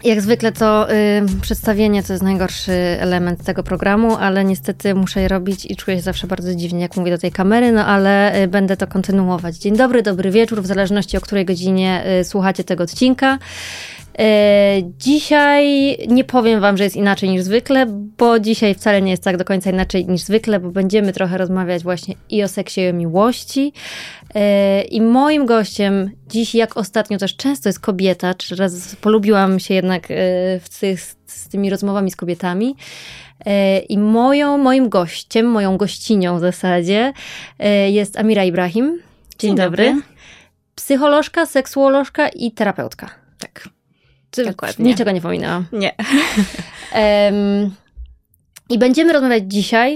Jak zwykle to przedstawienie to jest najgorszy element tego programu, ale niestety muszę je robić i czuję się zawsze bardzo dziwnie, jak mówię do tej kamery, no ale będę to kontynuować. Dzień dobry, dobry wieczór, w zależności o której godzinie słuchacie tego odcinka. Dzisiaj nie powiem wam, że jest inaczej niż zwykle, bo dzisiaj wcale nie jest tak do końca inaczej niż zwykle, bo będziemy trochę rozmawiać właśnie i o seksie, i o miłości. I moim gościem dziś, jak ostatnio też często jest kobieta, czy raz polubiłam się jednak z tymi rozmowami z kobietami. I moim gościem, moją gościnią w zasadzie jest Amira Ibrahim. Dzień dobry. Psycholożka, seksuolożka i terapeutka. Tak. Dokładnie. Niczego nie pominęłam. Nie. I będziemy rozmawiać dzisiaj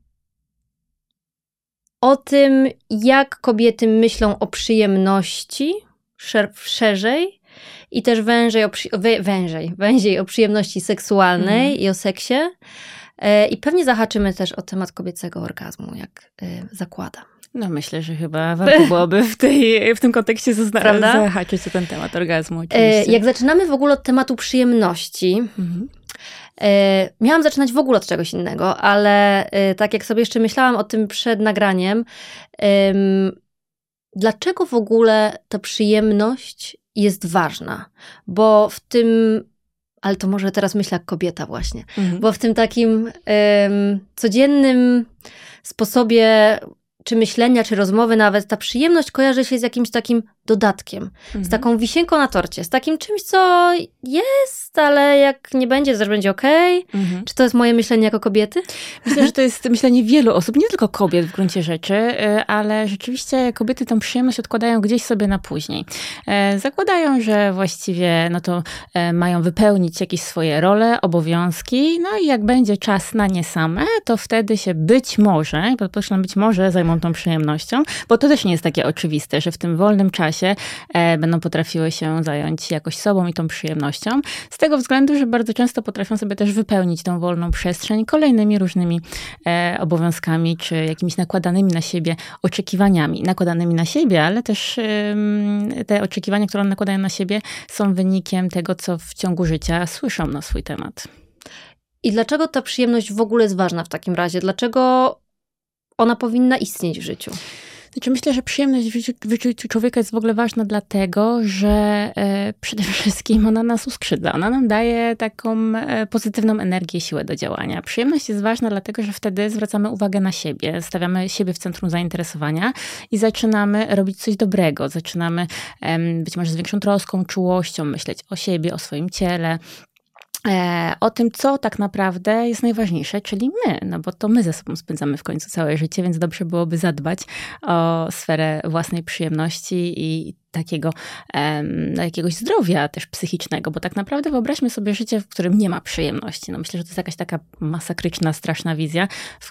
o tym, jak kobiety myślą o przyjemności szerzej i też węziej o przyjemności seksualnej i o seksie. I pewnie zahaczymy też o temat kobiecego orgazmu, jak zakładam. No myślę, że chyba warto byłoby w tym kontekście zahaczyć o ten temat orgazmu. Oczywiście. Jak zaczynamy w ogóle od tematu przyjemności, miałam zaczynać w ogóle od czegoś innego, ale tak jak sobie jeszcze myślałam o tym przed nagraniem, dlaczego w ogóle ta przyjemność jest ważna? Bo w tym, ale to może teraz myślę jak kobieta właśnie, bo w tym takim codziennym sposobie czy myślenia, czy rozmowy nawet, ta przyjemność kojarzy się z jakimś takim dodatkiem, z taką wisienką na torcie, z takim czymś, co jest, ale jak nie będzie, to też będzie okej. Czy to jest moje myślenie jako kobiety? Myślę, że to jest myślenie wielu osób, nie tylko kobiet w gruncie rzeczy, ale rzeczywiście kobiety tą przyjemność odkładają gdzieś sobie na później. Zakładają, że właściwie no to mają wypełnić jakieś swoje role, obowiązki, no i jak będzie czas na nie same, to wtedy się być może, podkreślam, być może zajmą tą przyjemnością, bo to też nie jest takie oczywiste, że w tym wolnym czasie będą potrafiły się zająć jakoś sobą i tą przyjemnością. Z tego względu, że bardzo często potrafią sobie też wypełnić tą wolną przestrzeń kolejnymi różnymi obowiązkami, czy jakimiś nakładanymi na siebie oczekiwaniami. Nakładanymi na siebie, ale też te oczekiwania, które one nakładają na siebie, są wynikiem tego, co w ciągu życia słyszą na swój temat. I dlaczego ta przyjemność w ogóle jest ważna w takim razie? Dlaczego ona powinna istnieć w życiu? Znaczy myślę, że przyjemność w życiu człowieka jest w ogóle ważna dlatego, że przede wszystkim ona nas uskrzydla. Ona nam daje taką pozytywną energię, siłę do działania. Przyjemność jest ważna dlatego, że wtedy zwracamy uwagę na siebie, stawiamy siebie w centrum zainteresowania i zaczynamy robić coś dobrego. Zaczynamy być może z większą troską, czułością myśleć o siebie, o swoim ciele, o tym, co tak naprawdę jest najważniejsze, czyli my, no bo to my ze sobą spędzamy w końcu całe życie, więc dobrze byłoby zadbać o sferę własnej przyjemności i jakiegoś zdrowia też psychicznego, bo tak naprawdę wyobraźmy sobie życie, w którym nie ma przyjemności. No myślę, że to jest jakaś taka masakryczna, straszna wizja,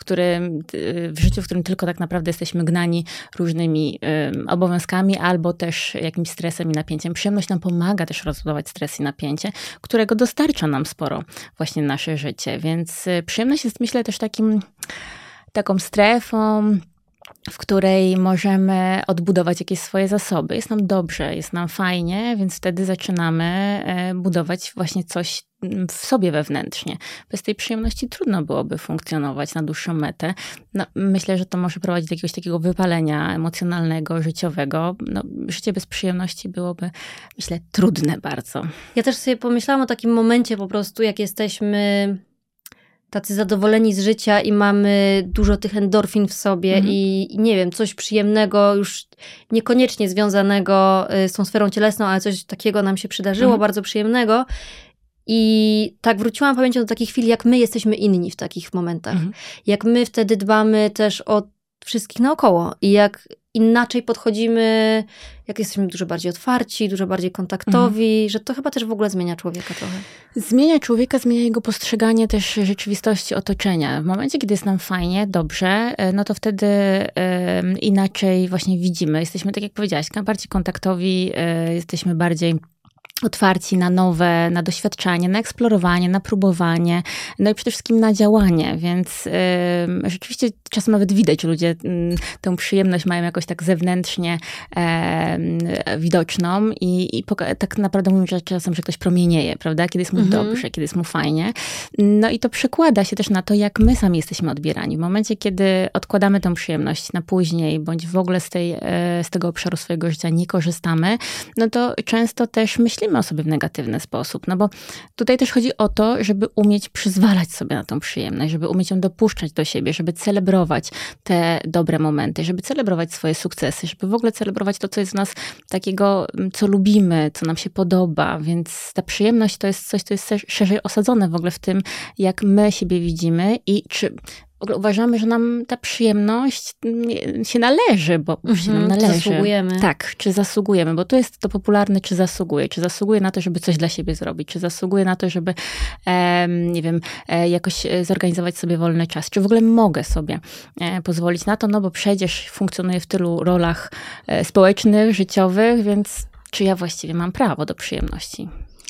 w życiu, w którym tylko tak naprawdę jesteśmy gnani różnymi obowiązkami albo też jakimś stresem i napięciem. Przyjemność nam pomaga też rozładować stres i napięcie, którego dostarcza nam sporo właśnie nasze życie, więc przyjemność jest, myślę, też taką strefą, w której możemy odbudować jakieś swoje zasoby. Jest nam dobrze, jest nam fajnie, więc wtedy zaczynamy budować właśnie coś w sobie wewnętrznie. Bez tej przyjemności trudno byłoby funkcjonować na dłuższą metę. No, myślę, że to może prowadzić do jakiegoś takiego wypalenia emocjonalnego, życiowego. No, życie bez przyjemności byłoby, myślę, trudne bardzo. Ja też sobie pomyślałam o takim momencie po prostu, jak jesteśmy tacy zadowoleni z życia i mamy dużo tych endorfin w sobie i nie wiem, coś przyjemnego, już niekoniecznie związanego z tą sferą cielesną, ale coś takiego nam się przydarzyło, bardzo przyjemnego. I tak wróciłam pamięcią do takich chwil, jak my jesteśmy inni w takich momentach. Jak my wtedy dbamy też o wszystkich naokoło i jak inaczej podchodzimy, jak jesteśmy dużo bardziej otwarci, dużo bardziej kontaktowi, że to chyba też w ogóle zmienia człowieka trochę. Zmienia człowieka, zmienia jego postrzeganie też rzeczywistości otoczenia. W momencie, kiedy jest nam fajnie, dobrze, no to wtedy inaczej właśnie widzimy. Jesteśmy, tak jak powiedziałaś, bardziej kontaktowi, jesteśmy bardziej otwarci na nowe, na doświadczanie, na eksplorowanie, na próbowanie, no i przede wszystkim na działanie, więc rzeczywiście czasem nawet widać, że ludzie tę przyjemność mają jakoś tak zewnętrznie widoczną i tak naprawdę mówią, że czasem, że ktoś promienieje, prawda? Kiedy jest mu dobrze, kiedy jest mu fajnie. No i to przekłada się też na to, jak my sami jesteśmy odbierani. W momencie, kiedy odkładamy tę przyjemność na później, bądź w ogóle z tego obszaru swojego życia nie korzystamy, no to często też myślimy o sobie w negatywny sposób, no bo tutaj też chodzi o to, żeby umieć przyzwalać sobie na tą przyjemność, żeby umieć ją dopuszczać do siebie, żeby celebrować te dobre momenty, żeby celebrować swoje sukcesy, żeby w ogóle celebrować to, co jest w nas takiego, co lubimy, co nam się podoba, więc ta przyjemność to jest coś, co jest szerzej osadzone w ogóle w tym, jak my siebie widzimy i czy w ogóle uważamy, że nam ta przyjemność się należy, bo się nam należy. Zasługujemy. Tak, czy zasługujemy, bo to jest to popularne, czy zasługuje. Czy zasługuje na to, żeby coś dla siebie zrobić, czy zasługuje na to, żeby, nie wiem, jakoś zorganizować sobie wolny czas, czy w ogóle mogę sobie pozwolić na to, no bo przecież funkcjonuję w tylu rolach społecznych, życiowych, więc czy ja właściwie mam prawo do przyjemności?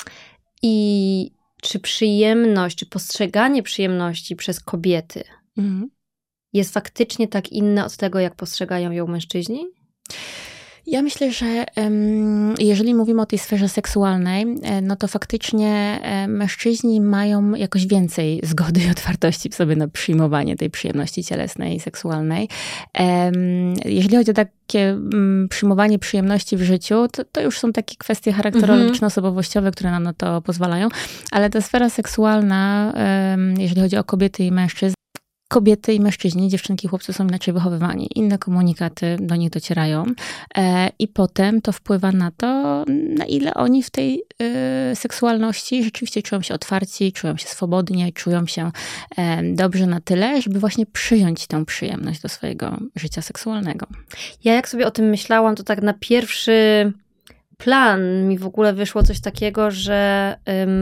I czy przyjemność, czy postrzeganie przyjemności przez kobiety jest faktycznie tak inne od tego, jak postrzegają ją mężczyźni? Ja myślę, że jeżeli mówimy o tej sferze seksualnej, no to faktycznie mężczyźni mają jakoś więcej zgody i otwartości w sobie na przyjmowanie tej przyjemności cielesnej i seksualnej. Jeżeli chodzi o takie przyjmowanie przyjemności w życiu, to już są takie kwestie charakterologiczno-osobowościowe, które nam na to pozwalają, ale ta sfera seksualna, jeżeli chodzi o kobiety i mężczyzn, kobiety i mężczyźni, dziewczynki i chłopcy są inaczej wychowywani. Inne komunikaty do nich docierają i potem to wpływa na to, na ile oni w tej seksualności rzeczywiście czują się otwarci, czują się swobodnie, czują się dobrze na tyle, żeby właśnie przyjąć tę przyjemność do swojego życia seksualnego. Ja jak sobie o tym myślałam, to tak na pierwszy plan mi w ogóle wyszło coś takiego, że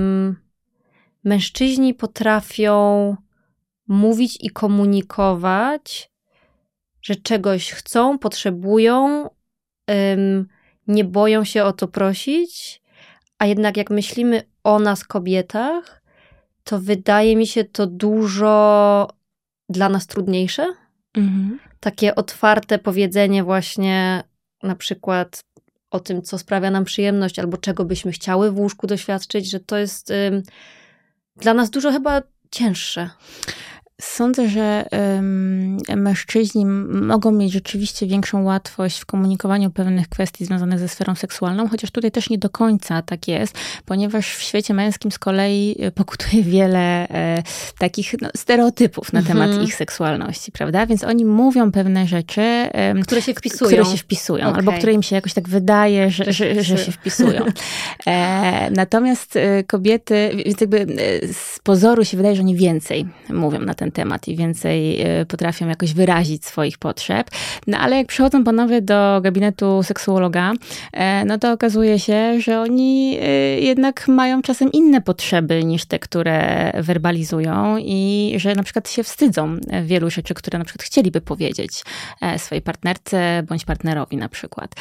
mężczyźni potrafią mówić i komunikować, że czegoś chcą, potrzebują, nie boją się o to prosić, a jednak jak myślimy o nas, kobietach, to wydaje mi się to dużo dla nas trudniejsze. Takie otwarte powiedzenie właśnie na przykład o tym, co sprawia nam przyjemność, albo czego byśmy chciały w łóżku doświadczyć, że to jest dla nas dużo chyba cięższe. Sądzę, że mężczyźni mogą mieć rzeczywiście większą łatwość w komunikowaniu pewnych kwestii związanych ze sferą seksualną, chociaż tutaj też nie do końca tak jest, ponieważ w świecie męskim z kolei pokutuje wiele takich stereotypów na temat ich seksualności, prawda? Więc oni mówią pewne rzeczy, które się wpisują. Okay. Albo które im się jakoś tak wydaje, że się wpisują. Natomiast kobiety, więc jakby z pozoru się wydaje, że oni więcej mówią na ten temat i więcej potrafią jakoś wyrazić swoich potrzeb. No ale jak przychodzą panowie do gabinetu seksuologa, no to okazuje się, że oni jednak mają czasem inne potrzeby niż te, które werbalizują i że na przykład się wstydzą wielu rzeczy, które na przykład chcieliby powiedzieć swojej partnerce bądź partnerowi na przykład.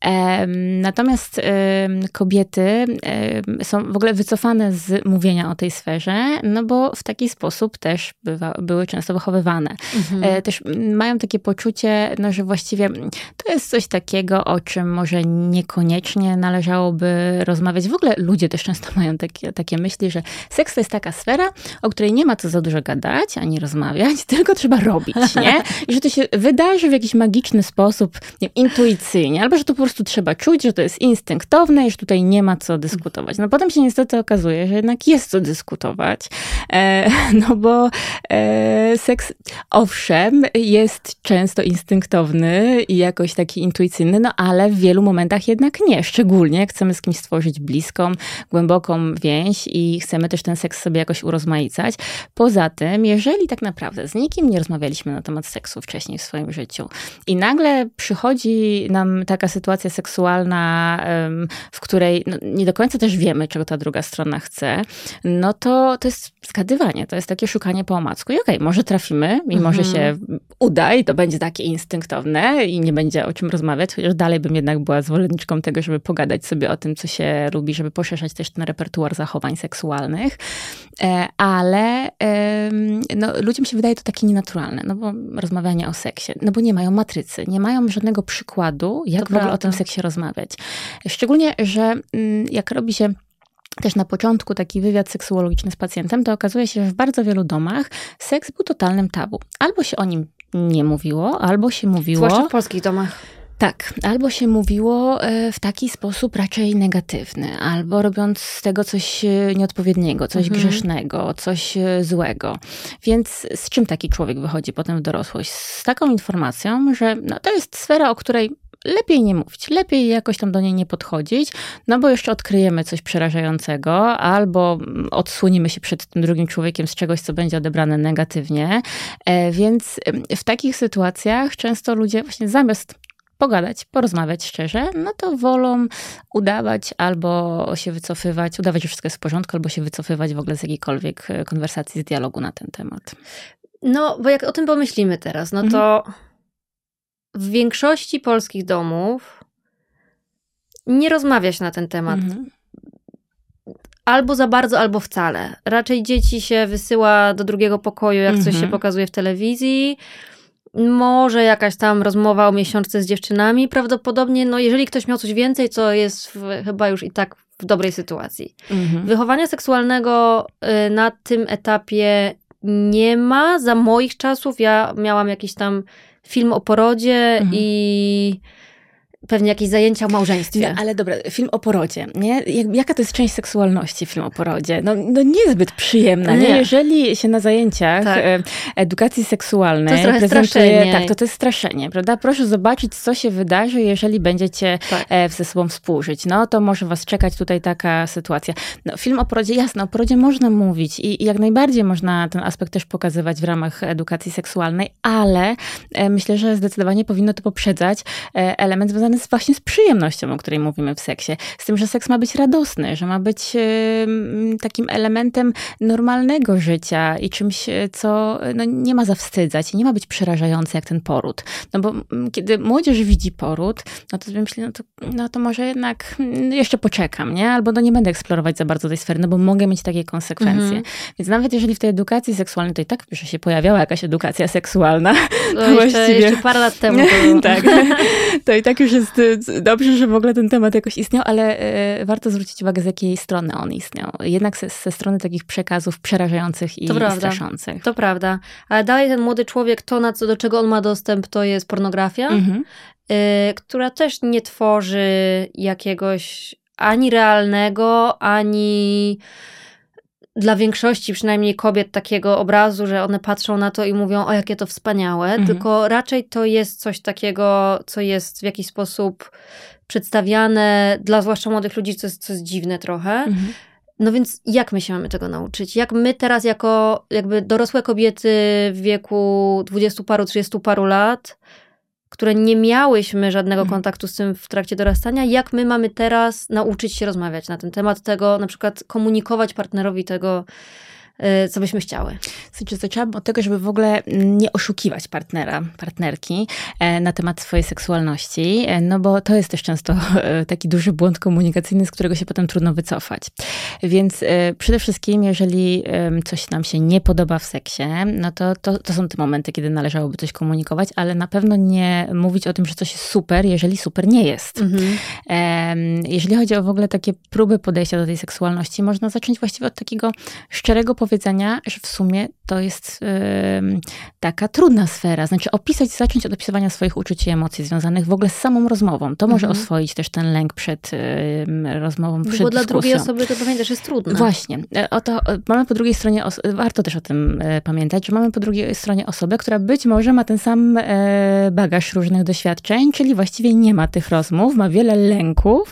Natomiast kobiety są w ogóle wycofane z mówienia o tej sferze, no bo w taki sposób też były często wychowywane. Też mają takie poczucie, no, że właściwie to jest coś takiego, o czym może niekoniecznie należałoby rozmawiać. W ogóle ludzie też często mają takie myśli, że seks to jest taka sfera, o której nie ma co za dużo gadać, ani rozmawiać, tylko trzeba robić, nie? I że to się wydarzy w jakiś magiczny sposób, nie, intuicyjnie, albo że to po prostu trzeba czuć, że to jest instynktowne i że tutaj nie ma co dyskutować. No potem się niestety okazuje, że jednak jest co dyskutować, no bo seks, owszem, jest często instynktowny i jakoś taki intuicyjny, no ale w wielu momentach jednak nie. Szczególnie jak chcemy z kimś stworzyć bliską, głęboką więź i chcemy też ten seks sobie jakoś urozmaicać. Poza tym, jeżeli tak naprawdę z nikim nie rozmawialiśmy na temat seksu wcześniej w swoim życiu i nagle przychodzi nam taka sytuacja seksualna, w której no, nie do końca też wiemy, czego ta druga strona chce, no to jest zgadywanie, to jest takie szukanie po omacku. I okej, może trafimy i może się uda i to będzie takie instynktowne i nie będzie o czym rozmawiać, chociaż dalej bym jednak była zwolenniczką tego, żeby pogadać sobie o tym, co się lubi, żeby poszerzać też ten repertuar zachowań seksualnych, ale no, ludziom się wydaje to takie nienaturalne, no bo rozmawianie o seksie, no bo nie mają matrycy, nie mają żadnego przykładu, jak w ogóle o tym seksie rozmawiać. Szczególnie, że jak robi się też na początku taki wywiad seksuologiczny z pacjentem, to okazuje się, że w bardzo wielu domach seks był totalnym tabu. Albo się o nim nie mówiło, albo się mówiło... Zwłaszcza w polskich domach. Tak, albo się mówiło w taki sposób raczej negatywny, albo robiąc z tego coś nieodpowiedniego, coś grzesznego, coś złego. Więc z czym taki człowiek wychodzi potem w dorosłość? Z taką informacją, że no, to jest sfera, o której lepiej nie mówić, lepiej jakoś tam do niej nie podchodzić, no bo jeszcze odkryjemy coś przerażającego, albo odsłonimy się przed tym drugim człowiekiem z czegoś, co będzie odebrane negatywnie. Więc w takich sytuacjach często ludzie właśnie zamiast pogadać, porozmawiać szczerze, no to wolą udawać albo się wycofywać, udawać, że wszystko jest w porządku, albo się wycofywać w ogóle z jakiejkolwiek konwersacji, z dialogu na ten temat. No, bo jak o tym pomyślimy teraz, no to w większości polskich domów nie rozmawia się na ten temat. Albo za bardzo, albo wcale. Raczej dzieci się wysyła do drugiego pokoju, jak coś się pokazuje w telewizji. Może jakaś tam rozmowa o miesiączce z dziewczynami. Prawdopodobnie, no jeżeli ktoś miał coś więcej, to jest chyba już i tak w dobrej sytuacji. Wychowania seksualnego na tym etapie nie ma. Za moich czasów ja miałam jakiś tam film o porodzie i pewnie jakieś zajęcia o małżeństwie. No, ale dobra, film o porodzie, nie? Jaka to jest część seksualności, film o porodzie? No niezbyt przyjemna, nie? Jeżeli się na zajęciach edukacji seksualnej to jest straszenie. Tak, to jest straszenie, prawda? Proszę zobaczyć, co się wydarzy, jeżeli będziecie ze sobą współżyć. No to może was czekać tutaj taka sytuacja. No, film o porodzie, jasne, o porodzie można mówić i jak najbardziej można ten aspekt też pokazywać w ramach edukacji seksualnej, ale myślę, że zdecydowanie powinno to poprzedzać element związany właśnie z przyjemnością, o której mówimy w seksie. Z tym, że seks ma być radosny, że ma być takim elementem normalnego życia i czymś, co no, nie ma zawstydzać i nie ma być przerażające jak ten poród. No bo kiedy młodzież widzi poród, no to sobie myśli, no to może jednak jeszcze poczekam, nie? Albo no nie będę eksplorować za bardzo tej sfery, no bo mogę mieć takie konsekwencje. Więc nawet jeżeli w tej edukacji seksualnej, to i tak że się pojawiała jakaś edukacja seksualna. To jeszcze parę lat temu. Tak. To i tak już jest dobrze, że w ogóle ten temat jakoś istniał, ale warto zwrócić uwagę, z jakiej strony on istniał. Jednak ze strony takich przekazów przerażających i straszących. To prawda. Ale dalej ten młody człowiek, to do czego on ma dostęp, to jest pornografia, która też nie tworzy jakiegoś ani realnego, ani dla większości przynajmniej kobiet takiego obrazu, że one patrzą na to i mówią, o jakie to wspaniałe, tylko raczej to jest coś takiego, co jest w jakiś sposób przedstawiane dla zwłaszcza młodych ludzi, co jest dziwne trochę. No więc jak my się mamy tego nauczyć? Jak my teraz jako jakby dorosłe kobiety w wieku 20 paru, 30 paru lat, które nie miałyśmy żadnego kontaktu z tym w trakcie dorastania, jak my mamy teraz nauczyć się rozmawiać na ten temat, tego na przykład komunikować partnerowi tego, co byśmy chciały. Zaczęłam od tego, żeby w ogóle nie oszukiwać partnera, partnerki na temat swojej seksualności, no bo to jest też często taki duży błąd komunikacyjny, z którego się potem trudno wycofać. Więc przede wszystkim, jeżeli coś nam się nie podoba w seksie, no to są te momenty, kiedy należałoby coś komunikować, ale na pewno nie mówić o tym, że coś jest super, jeżeli super nie jest. Jeżeli chodzi o w ogóle takie próby podejścia do tej seksualności, można zacząć właściwie od takiego szczerego powiedzenia, że w sumie to jest taka trudna sfera. Znaczy zacząć od opisywania swoich uczuć i emocji związanych w ogóle z samą rozmową. To może oswoić też ten lęk przed rozmową, przed dyskusją. Bo dla drugiej osoby to pewnie też jest trudne. Właśnie. Mamy po drugiej stronie, warto też o tym pamiętać, że mamy po drugiej stronie osobę, która być może ma ten sam bagaż różnych doświadczeń, czyli właściwie nie ma tych rozmów, ma wiele lęków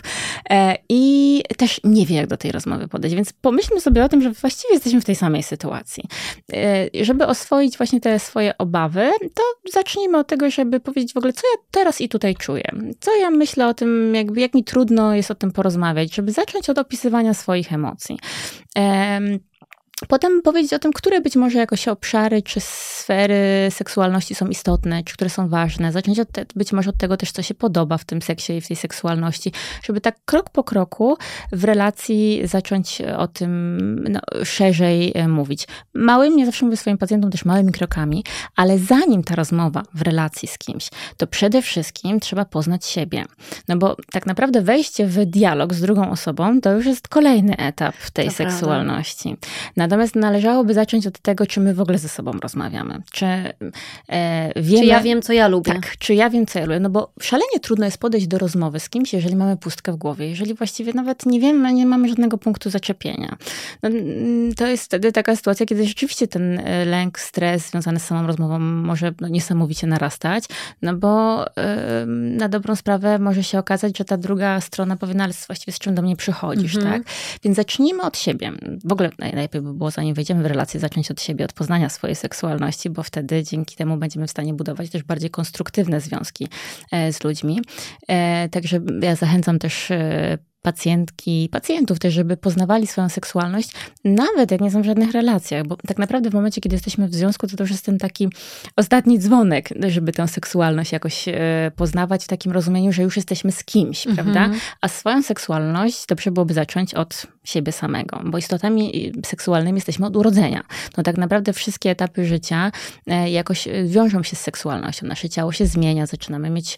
i też nie wie, jak do tej rozmowy podejść. Więc pomyślmy sobie o tym, że właściwie jesteśmy w tej samej sytuacji. Żeby oswoić właśnie te swoje obawy, to zacznijmy od tego, żeby powiedzieć w ogóle, co ja teraz i tutaj czuję. Co ja myślę o tym, jak mi trudno jest o tym porozmawiać, żeby zacząć od opisywania swoich emocji. Potem powiedzieć o tym, które być może jakoś obszary czy sfery seksualności są istotne, czy które są ważne. Zacząć być może od tego też, co się podoba w tym seksie i w tej seksualności, żeby tak krok po kroku w relacji zacząć o tym szerzej mówić. Ja zawsze mówię swoim pacjentom też małymi krokami, ale zanim ta rozmowa w relacji z kimś, to przede wszystkim trzeba poznać siebie. No bo tak naprawdę wejście w dialog z drugą osobą to już jest kolejny etap tej seksualności. Natomiast należałoby zacząć od tego, czy my w ogóle ze sobą rozmawiamy. Czy wiemy... Czy ja wiem, co ja lubię. Tak, czy ja wiem, co ja lubię. No bo szalenie trudno jest podejść do rozmowy z kimś, jeżeli mamy pustkę w głowie. Jeżeli właściwie nawet nie wiemy, nie mamy żadnego punktu zaczepienia. No, to jest wtedy taka sytuacja, kiedy rzeczywiście ten lęk, stres związany z samą rozmową może niesamowicie narastać, no bo na dobrą sprawę może się okazać, że ta druga strona powie, no ale właściwie z czym do mnie przychodzisz, tak? Więc zacznijmy od siebie. W ogóle najlepiej by było, zanim wejdziemy w relację, zacząć od siebie, od poznania swojej seksualności, bo wtedy dzięki temu będziemy w stanie budować też bardziej konstruktywne związki z ludźmi. Także ja zachęcam też pacjentów też, żeby poznawali swoją seksualność, nawet jak nie są w żadnych relacjach, bo tak naprawdę w momencie, kiedy jesteśmy w związku, to już jest ten taki ostatni dzwonek, żeby tę seksualność jakoś poznawać w takim rozumieniu, że już jesteśmy z kimś, prawda? A swoją seksualność dobrze byłoby zacząć od siebie samego, bo istotami seksualnymi jesteśmy od urodzenia. No tak naprawdę wszystkie etapy życia jakoś wiążą się z seksualnością. Nasze ciało się zmienia, zaczynamy mieć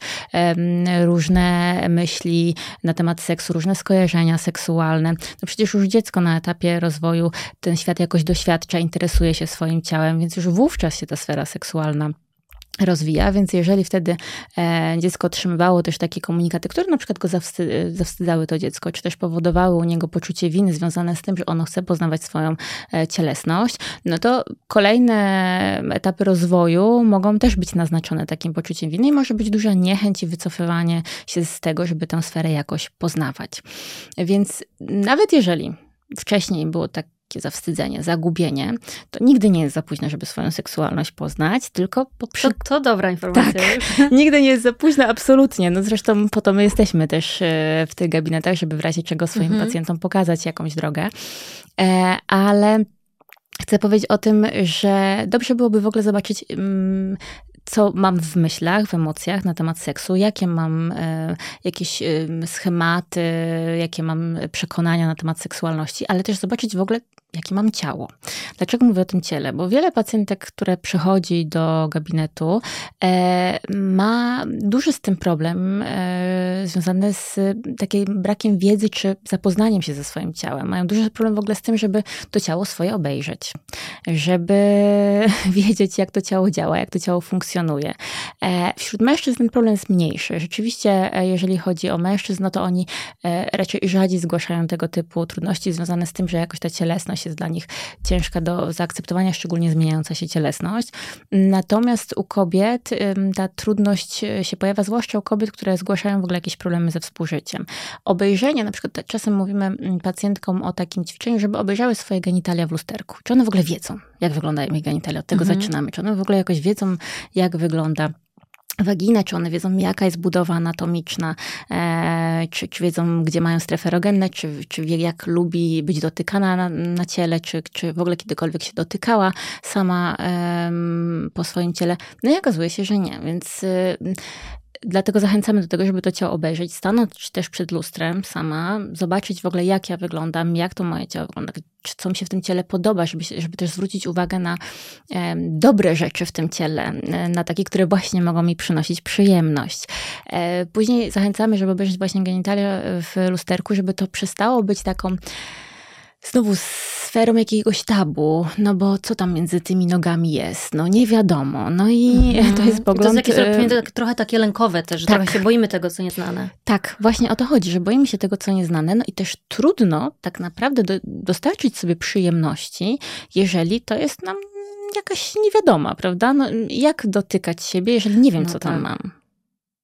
różne myśli na temat seksu, różne skojarzenia seksualne. No przecież już dziecko na etapie rozwoju ten świat jakoś doświadcza, interesuje się swoim ciałem, więc już wówczas się ta sfera seksualna rozwija, więc jeżeli wtedy dziecko otrzymywało też takie komunikaty, które na przykład go zawstydzały to dziecko, czy też powodowały u niego poczucie winy związane z tym, że ono chce poznawać swoją cielesność, no to kolejne etapy rozwoju mogą też być naznaczone takim poczuciem winy i może być duża niechęć i wycofywanie się z tego, żeby tę sferę jakoś poznawać. Więc nawet jeżeli wcześniej było takie zawstydzenie, zagubienie, to nigdy nie jest za późno, żeby swoją seksualność poznać, tylko To dobra informacja. Tak, nigdy nie jest za późno, absolutnie. No zresztą po to my jesteśmy też w tych gabinetach, żeby w razie czego swoim pacjentom pokazać jakąś drogę. Ale chcę powiedzieć o tym, że dobrze byłoby w ogóle zobaczyć, co mam w myślach, w emocjach na temat seksu, jakie mam jakieś schematy, jakie mam przekonania na temat seksualności, ale też zobaczyć w ogóle, jakie mam ciało. Dlaczego mówię o tym ciele? Bo wiele pacjentek, które przychodzi do gabinetu, ma duży z tym problem związany z takim brakiem wiedzy, czy zapoznaniem się ze swoim ciałem. Mają duży problem w ogóle z tym, żeby to ciało swoje obejrzeć. Żeby wiedzieć, jak to ciało działa, jak to ciało funkcjonuje. Wśród mężczyzn ten problem jest mniejszy. Rzeczywiście, jeżeli chodzi o mężczyzn, no to oni raczej rzadziej zgłaszają tego typu trudności związane z tym, że jakoś ta cielesność jest dla nich ciężka do zaakceptowania, szczególnie zmieniająca się cielesność. Natomiast u kobiet ta trudność się pojawia, zwłaszcza u kobiet, które zgłaszają w ogóle jakieś problemy ze współżyciem. Obejrzenie, na przykład czasem mówimy pacjentkom o takim ćwiczeniu, żeby obejrzały swoje genitalia w lusterku. Czy one w ogóle wiedzą, jak wyglądają ich genitalia? Od tego zaczynamy. Czy one w ogóle jakoś wiedzą, jak wygląda waginę, czy one wiedzą, jaka jest budowa anatomiczna, czy wiedzą, gdzie mają strefy erogenne, czy wie, jak lubi być dotykana na ciele, czy w ogóle kiedykolwiek się dotykała sama po swoim ciele. No i okazuje się, że nie, więc dlatego zachęcamy do tego, żeby to ciało obejrzeć, stanąć też przed lustrem sama, zobaczyć w ogóle, jak ja wyglądam, jak to moje ciało wygląda, co mi się w tym ciele podoba, żeby też zwrócić uwagę na dobre rzeczy w tym ciele, na takie, które właśnie mogą mi przynosić przyjemność. Później zachęcamy, żeby obejrzeć właśnie genitalia w lusterku, żeby to przestało być taką znowu sferą jakiegoś tabu, no bo co tam między tymi nogami jest? No nie wiadomo. No i to jest pogląd... To jest jakieś trochę takie lękowe też, że trochę się boimy tego, co nieznane. Tak, właśnie o to chodzi, że boimy się tego, co nieznane, no i też trudno tak naprawdę dostarczyć sobie przyjemności, jeżeli to jest nam jakaś niewiadoma, prawda? No jak dotykać siebie, jeżeli nie wiem, co tam mam?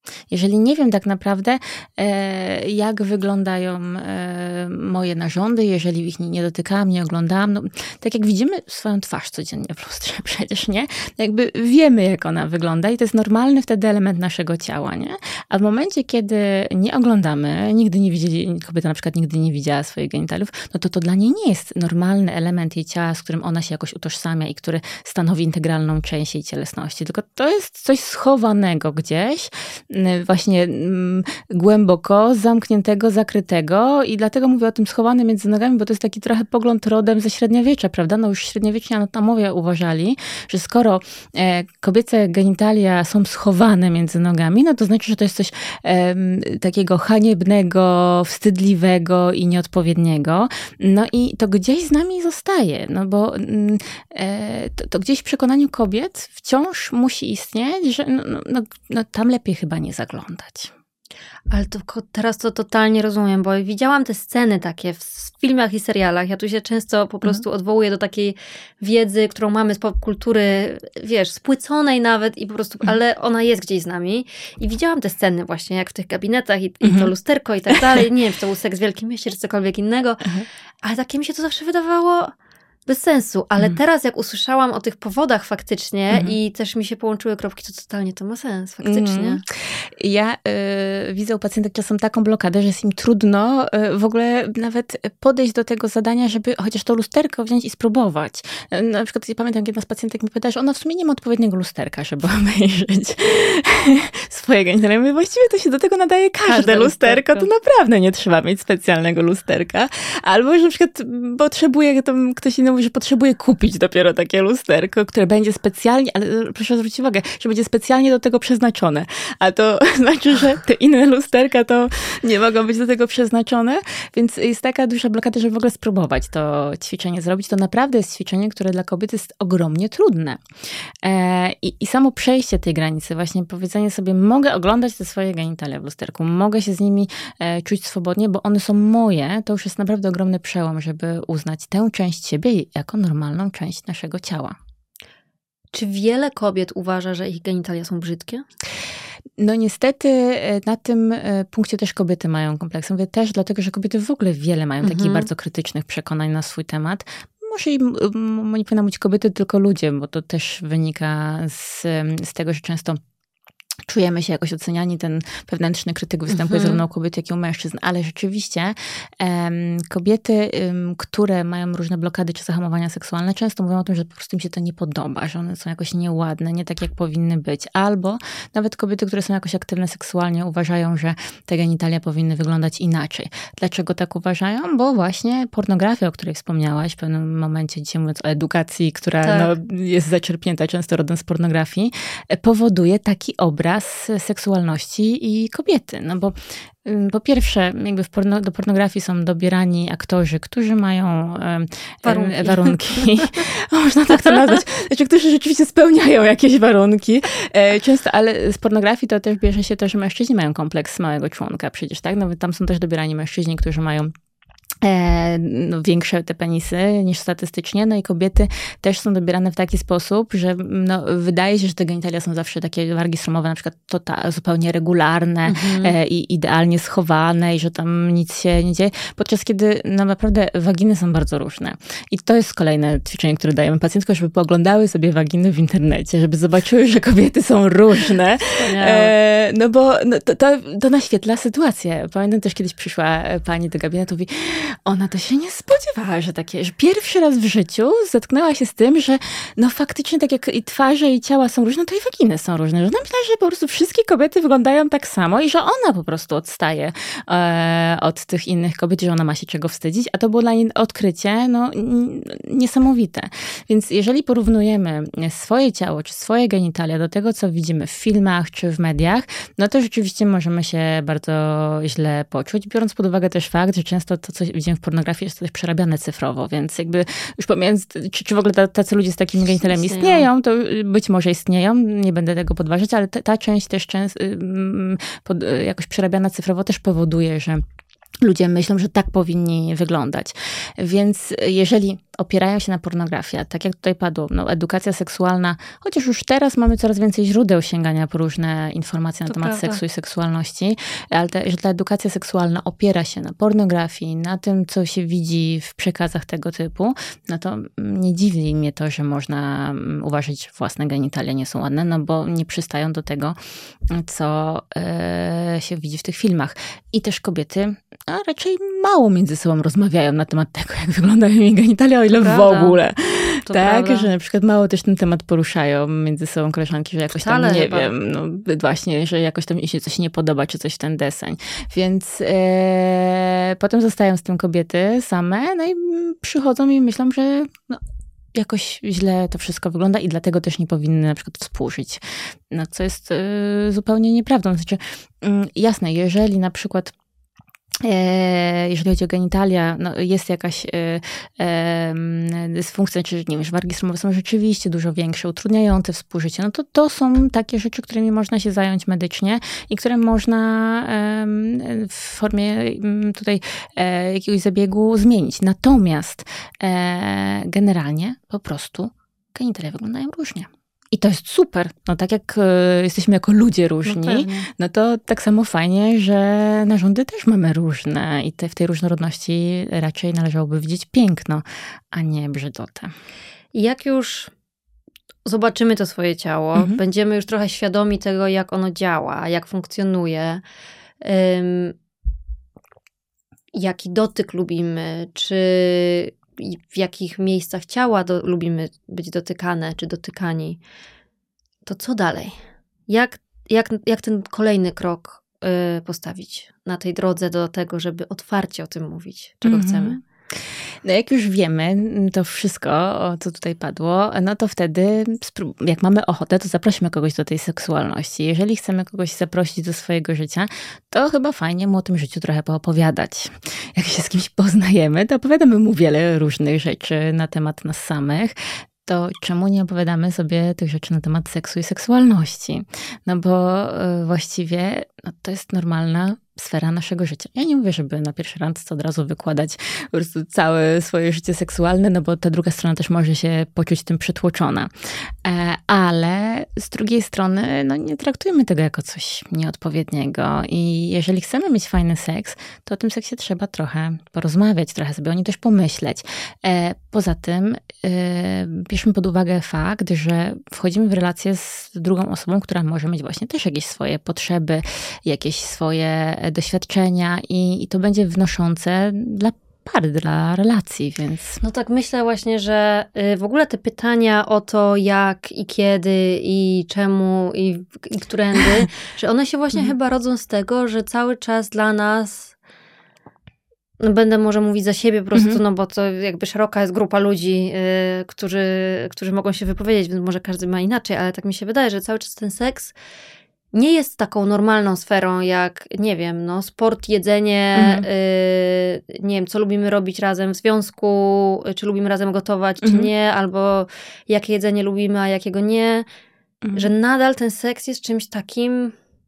Jeżeli nie wiem tak naprawdę, jak wyglądają moje narządy, jeżeli ich nie dotykałam, nie oglądałam, no, tak jak widzimy swoją twarz codziennie w lustrze przecież, nie? Jakby wiemy, jak ona wygląda i to jest normalny wtedy element naszego ciała, nie? A w momencie, kiedy nie oglądamy, nigdy nie widzieli, kobieta na przykład nigdy nie widziała swoich genitaliów, no to dla niej nie jest normalny element jej ciała, z którym ona się jakoś utożsamia i który stanowi integralną część jej cielesności, tylko to jest coś schowanego gdzieś, właśnie głęboko, zamkniętego, zakrytego i dlatego mówię o tym schowanym między nogami, bo to jest taki trochę pogląd rodem ze średniowiecza, prawda? No już średniowieczni anatomowie uważali, że skoro kobiece genitalia są schowane między nogami, no to znaczy, że to jest coś takiego haniebnego, wstydliwego i nieodpowiedniego. No i to gdzieś z nami zostaje, no bo to gdzieś w przekonaniu kobiet wciąż musi istnieć, że no tam lepiej chyba nie zaglądać. Ale teraz to totalnie rozumiem, bo widziałam te sceny takie w filmach i serialach. Ja tu się często po prostu odwołuję do takiej wiedzy, którą mamy z popkultury, wiesz, spłyconej nawet i po prostu, ale ona jest gdzieś z nami. I widziałam te sceny właśnie, jak w tych gabinetach i to lusterko i tak dalej. Nie wiem, czy to był Seks w Wielkim Mieście, czy cokolwiek innego. Ale takie mi się to zawsze wydawało bez sensu, ale teraz jak usłyszałam o tych powodach faktycznie i też mi się połączyły kropki, to totalnie to ma sens, faktycznie. Ja widzę u pacjentek czasem taką blokadę, że jest im trudno w ogóle nawet podejść do tego zadania, żeby chociaż to lusterko wziąć i spróbować. Na przykład ja pamiętam, jedna z pacjentek mi pyta, że ona w sumie nie ma odpowiedniego lusterka, żeby obejrzeć swoje genitalia. Mówię, właściwie to się do tego nadaje każde lusterko, to naprawdę nie trzeba mieć specjalnego lusterka. Albo, że na przykład potrzebuje, to ktoś inny mówi, że potrzebuje kupić dopiero takie lusterko, które będzie specjalnie, ale proszę zwrócić uwagę, że będzie specjalnie do tego przeznaczone. A to znaczy, że te inne lusterka to nie mogą być do tego przeznaczone, więc jest taka duża blokada, żeby w ogóle spróbować to ćwiczenie zrobić. To naprawdę jest ćwiczenie, które dla kobiety jest ogromnie trudne. I samo przejście tej granicy, właśnie powiedzenie sobie, mogę oglądać te swoje genitalia w lusterku, mogę się z nimi czuć swobodnie, bo one są moje, to już jest naprawdę ogromny przełom, żeby uznać tę część siebie jako normalną część naszego ciała. Czy wiele kobiet uważa, że ich genitalia są brzydkie? No niestety na tym punkcie też kobiety mają kompleks. Mówię też dlatego, że kobiety w ogóle wiele mają takich bardzo krytycznych przekonań na swój temat. Może nie powinna mówić kobiety, tylko ludzie, bo to też wynika z tego, że często czujemy się jakoś oceniani, ten wewnętrzny krytyk występuje zarówno u kobiet, jak i u mężczyzn, ale rzeczywiście kobiety, które mają różne blokady czy zahamowania seksualne, często mówią o tym, że po prostu im się to nie podoba, że one są jakoś nieładne, nie tak jak powinny być. Albo nawet kobiety, które są jakoś aktywne seksualnie, uważają, że te genitalia powinny wyglądać inaczej. Dlaczego tak uważają? Bo właśnie pornografia, o której wspomniałaś w pewnym momencie, dzisiaj mówiąc o edukacji, która jest zaczerpnięta często rodem z pornografii, powoduje taki obraz seksualności i kobiety. No bo po pierwsze, jakby do pornografii są dobierani aktorzy, którzy mają warunki. Można tak to nazwać. Znaczy, którzy rzeczywiście spełniają jakieś warunki. Często, ale z pornografii to też bierze się to, że mężczyźni mają kompleks małego członka przecież, tak? No, tam są też dobierani mężczyźni, którzy mają większe te penisy niż statystycznie, no i kobiety też są dobierane w taki sposób, że wydaje się, że te genitalia są zawsze takie wargi sromowe, na przykład zupełnie regularne i idealnie schowane i że tam nic się nie dzieje, podczas kiedy naprawdę waginy są bardzo różne. I to jest kolejne ćwiczenie, które dajemy pacjentkom, żeby pooglądały sobie waginy w internecie, żeby zobaczyły, że kobiety są różne. No bo to naświetla sytuację. Pamiętam też kiedyś przyszła pani do gabinetu i mówi, ona to się nie spodziewała, że pierwszy raz w życiu zetknęła się z tym, że faktycznie tak jak i twarze i ciała są różne, to i waginy są różne. Że ona myślała, że po prostu wszystkie kobiety wyglądają tak samo i że ona po prostu odstaje od tych innych kobiet, że ona ma się czego wstydzić, a to było dla niej odkrycie niesamowite. Więc jeżeli porównujemy swoje ciało czy swoje genitalia do tego, co widzimy w filmach czy w mediach, no to rzeczywiście możemy się bardzo źle poczuć, biorąc pod uwagę też fakt, że często to, co widzimy w pornografii, jest to też przerabiane cyfrowo, więc jakby już pomijając, czy w ogóle tacy ludzie z takimi genitaliami istnieją, to być może istnieją, nie będę tego podważać, ale ta część też jakoś przerabiana cyfrowo też powoduje, że ludzie myślą, że tak powinni wyglądać. Więc jeżeli opierają się na pornografii. A tak jak tutaj padło, edukacja seksualna, chociaż już teraz mamy coraz więcej źródeł sięgania po różne informacje na temat seksu i seksualności, ale że ta edukacja seksualna opiera się na pornografii, na tym, co się widzi w przekazach tego typu, no to nie dziwi mnie to, że można uważać, że własne genitalia nie są ładne, no bo nie przystają do tego, co się widzi w tych filmach. I też kobiety raczej mało między sobą rozmawiają na temat tego, jak wyglądają jej genitalia, o ile w ogóle. To tak, prawda. że na przykład mało też ten temat poruszają między sobą koleżanki, że jakoś tam, nie wiem, no właśnie, że jakoś tam im się coś nie podoba, czy coś w ten deseń. Więc potem zostają z tym kobiety same, no i przychodzą i myślą, że jakoś źle to wszystko wygląda i dlatego też nie powinny na przykład współżyć. No, co jest zupełnie nieprawdą. Znaczy, jasne, jeżeli na przykład jeżeli chodzi o genitalia, no jest jakaś dysfunkcja, czy nie wiem, wargi stromowe są rzeczywiście dużo większe, utrudniające współżycie, no to są takie rzeczy, którymi można się zająć medycznie i które można w formie tutaj jakiegoś zabiegu zmienić. Natomiast generalnie po prostu genitalia wyglądają różnie. I to jest super. No tak jak jesteśmy jako ludzie różni, no to tak samo fajnie, że narządy też mamy różne i w tej różnorodności raczej należałoby widzieć piękno, a nie brzydotę. I jak już zobaczymy to swoje ciało, będziemy już trochę świadomi tego, jak ono działa, jak funkcjonuje, jaki dotyk lubimy, czy w jakich miejscach ciała lubimy być dotykane, czy dotykani, to co dalej? Jak ten kolejny krok postawić na tej drodze do tego, żeby otwarcie o tym mówić, czego chcemy? No jak już wiemy to wszystko, co tutaj padło, no to wtedy, jak mamy ochotę, to zaprosimy kogoś do tej seksualności. Jeżeli chcemy kogoś zaprosić do swojego życia, to chyba fajnie mu o tym życiu trochę poopowiadać. Jak się z kimś poznajemy, to opowiadamy mu wiele różnych rzeczy na temat nas samych. To czemu nie opowiadamy sobie tych rzeczy na temat seksu i seksualności? No bo właściwie to jest normalna sfera naszego życia. Ja nie mówię, żeby na pierwszy randce od razu wykładać po prostu całe swoje życie seksualne, no bo ta druga strona też może się poczuć tym przytłoczona. Ale z drugiej strony, no nie traktujmy tego jako coś nieodpowiedniego i jeżeli chcemy mieć fajny seks, to o tym seksie trzeba trochę porozmawiać, trochę sobie o nim też pomyśleć. Poza tym bierzmy pod uwagę fakt, że wchodzimy w relację z drugą osobą, która może mieć właśnie też jakieś swoje potrzeby, jakieś swoje doświadczenia i to będzie wnoszące dla pary, dla relacji, więc... No tak myślę właśnie, że w ogóle te pytania o to jak i kiedy i czemu i którędy, że one się właśnie chyba rodzą z tego, że cały czas dla nas, no będę może mówić za siebie po prostu, no bo to jakby szeroka jest grupa ludzi, którzy mogą się wypowiedzieć, więc może każdy ma inaczej, ale tak mi się wydaje, że cały czas ten seks nie jest taką normalną sferą jak, nie wiem, no sport, jedzenie, nie wiem, co lubimy robić razem w związku, czy lubimy razem gotować, czy nie, albo jakie jedzenie lubimy, a jakiego nie. Że nadal ten seks jest czymś takim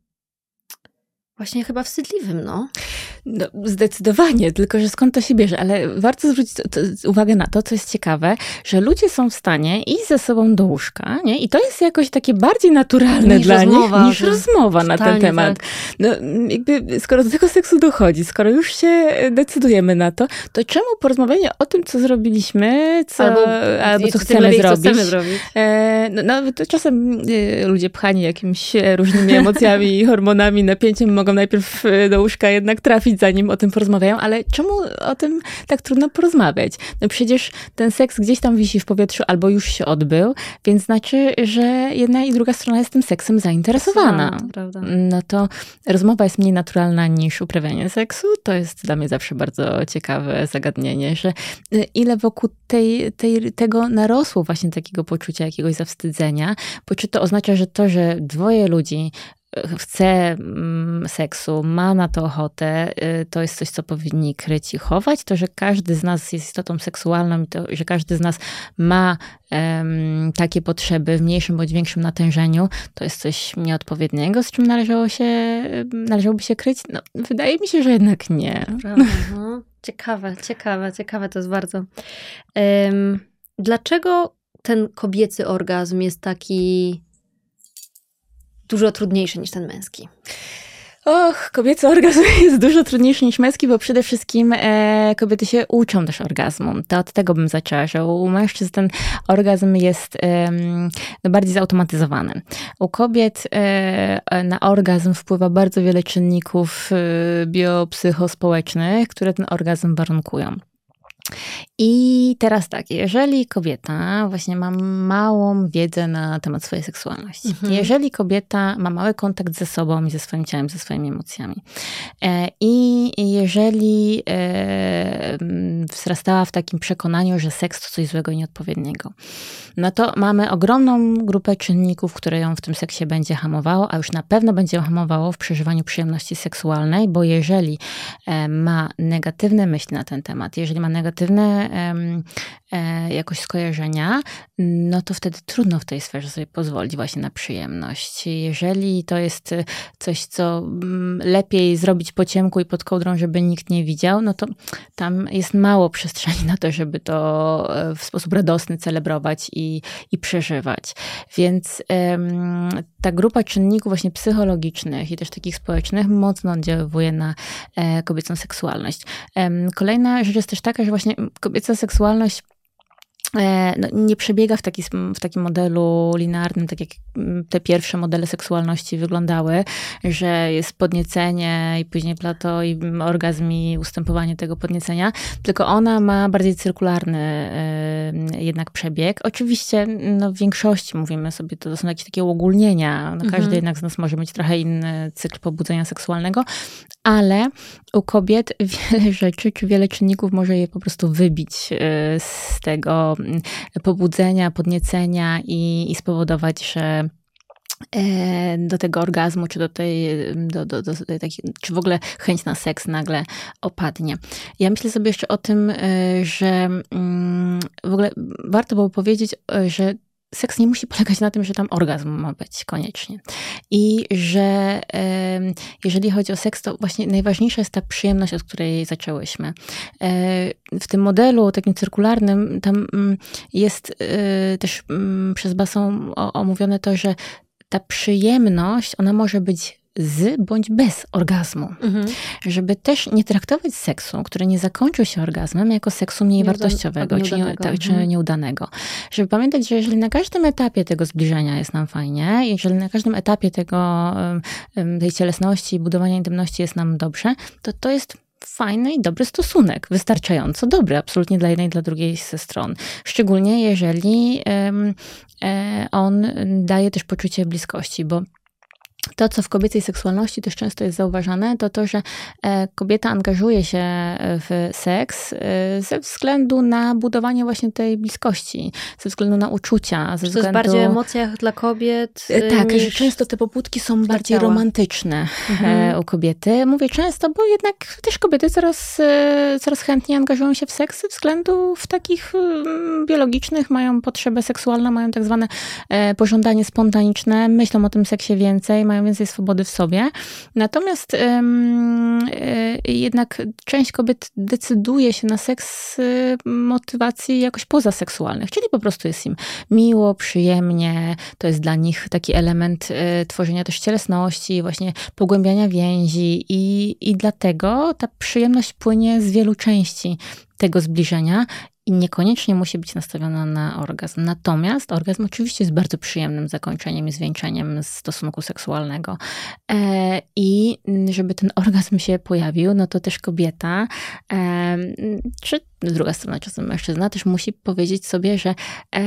właśnie chyba wstydliwym, no. No, zdecydowanie, tylko że skąd to się bierze, ale warto zwrócić uwagę na to, co jest ciekawe, że ludzie są w stanie iść ze sobą do łóżka, nie? I to jest jakoś takie bardziej naturalne dla nich niż rozmowa na ten temat. Tak. No, jakby, skoro do tego seksu dochodzi, skoro już się decydujemy na to czemu porozmawianie o tym, co zrobiliśmy, albo co chcemy zrobić. No, to czasem ludzie pchani jakimiś różnymi emocjami i hormonami, napięciem mogą najpierw do łóżka jednak trafić, zanim o tym porozmawiają, ale czemu o tym tak trudno porozmawiać? No przecież ten seks gdzieś tam wisi w powietrzu albo już się odbył, więc znaczy, że jedna i druga strona jest tym seksem zainteresowana. To prawda. No to rozmowa jest mniej naturalna niż uprawianie seksu. To jest dla mnie zawsze bardzo ciekawe zagadnienie, że ile wokół tego narosło właśnie takiego poczucia jakiegoś zawstydzenia, bo czy to oznacza, że że dwoje ludzi chce seksu, ma na to ochotę, to jest coś, co powinni kryć i chować. To, że każdy z nas jest istotą seksualną i to, że każdy z nas ma takie potrzeby w mniejszym bądź większym natężeniu, to jest coś nieodpowiedniego, z czym należałoby się kryć? No, wydaje mi się, że jednak nie. Prawda, no. Ciekawe to jest bardzo. Dlaczego ten kobiecy orgazm jest taki dużo trudniejszy niż ten męski? Kobiecy orgazm jest dużo trudniejszy niż męski, bo przede wszystkim kobiety się uczą też orgazmu. To od tego bym zaczęła, że u mężczyzn ten orgazm jest bardziej zautomatyzowany. U kobiet na orgazm wpływa bardzo wiele czynników biopsychospołecznych, które ten orgazm warunkują. I teraz tak, jeżeli kobieta właśnie ma małą wiedzę na temat swojej seksualności, jeżeli kobieta ma mały kontakt ze sobą i ze swoim ciałem, ze swoimi emocjami i jeżeli wzrastała w takim przekonaniu, że seks to coś złego i nieodpowiedniego, no to mamy ogromną grupę czynników, które ją w tym seksie będzie hamowało, a już na pewno będzie ją hamowało w przeżywaniu przyjemności seksualnej, bo jeżeli ma negatywne myśli na ten temat, jeżeli ma negatywne jakoś skojarzenia, no to wtedy trudno w tej sferze sobie pozwolić właśnie na przyjemność. Jeżeli to jest coś, co lepiej zrobić po ciemku i pod kołdrą, żeby nikt nie widział, no to tam jest mało przestrzeni na to, żeby to w sposób radosny celebrować i przeżywać. Więc ta grupa czynników właśnie psychologicznych i też takich społecznych mocno oddziaływuje na kobiecą seksualność. Kolejna rzecz jest też taka, że właśnie kobieca seksualność nie przebiega w takim modelu linearnym, tak jak te pierwsze modele seksualności wyglądały, że jest podniecenie i później plateau i orgazm i ustępowanie tego podniecenia, tylko ona ma bardziej cyrkularny jednak przebieg. Oczywiście w większości mówimy sobie, to są jakieś takie uogólnienia, każdy jednak z nas może mieć trochę inny cykl pobudzenia seksualnego, ale u kobiet wiele rzeczy, czy wiele czynników może je po prostu wybić z tego pobudzenia, podniecenia i spowodować, że do tego orgazmu, czy do tej czy w ogóle chęć na seks nagle opadnie. Ja myślę sobie jeszcze o tym, że w ogóle warto było powiedzieć, że seks nie musi polegać na tym, że tam orgazm ma być koniecznie. I że jeżeli chodzi o seks, to właśnie najważniejsza jest ta przyjemność, od której zaczęłyśmy. W tym modelu takim cyrkularnym tam jest też przez Basson omówione to, że ta przyjemność, ona może być z bądź bez orgazmu. Żeby też nie traktować seksu, który nie zakończył się orgazmem, jako seksu mniej wartościowego, czy nieudanego. Żeby pamiętać, że jeżeli na każdym etapie tego zbliżenia jest nam fajnie, jeżeli na każdym etapie tej cielesności i budowania intymności jest nam dobrze, to jest fajny i dobry stosunek. Wystarczająco dobry, absolutnie dla jednej i dla drugiej ze stron. Szczególnie jeżeli on daje też poczucie bliskości, bo to, co w kobiecej seksualności też często jest zauważane, to, że kobieta angażuje się w seks ze względu na budowanie właśnie tej bliskości, ze względu na uczucia. To jest bardziej o emocjach dla kobiet. Tak, że często te pobudki są bardziej romantyczne u kobiety. Mówię często, bo jednak też kobiety coraz chętniej angażują się w seks ze względów takich biologicznych, mają potrzebę seksualną, mają tak zwane pożądanie spontaniczne, myślą o tym seksie więcej, mają więcej swobody w sobie. Natomiast jednak część kobiet decyduje się na seks z motywacji jakoś pozaseksualnych, czyli po prostu jest im miło, przyjemnie, to jest dla nich taki element tworzenia też cielesności, właśnie pogłębiania więzi i dlatego ta przyjemność płynie z wielu części tego zbliżenia i niekoniecznie musi być nastawiona na orgazm. Natomiast orgazm oczywiście jest bardzo przyjemnym zakończeniem i zwieńczeniem stosunku seksualnego. I żeby ten orgazm się pojawił, no to też kobieta, czy druga strona, czasem mężczyzna, też musi powiedzieć sobie, że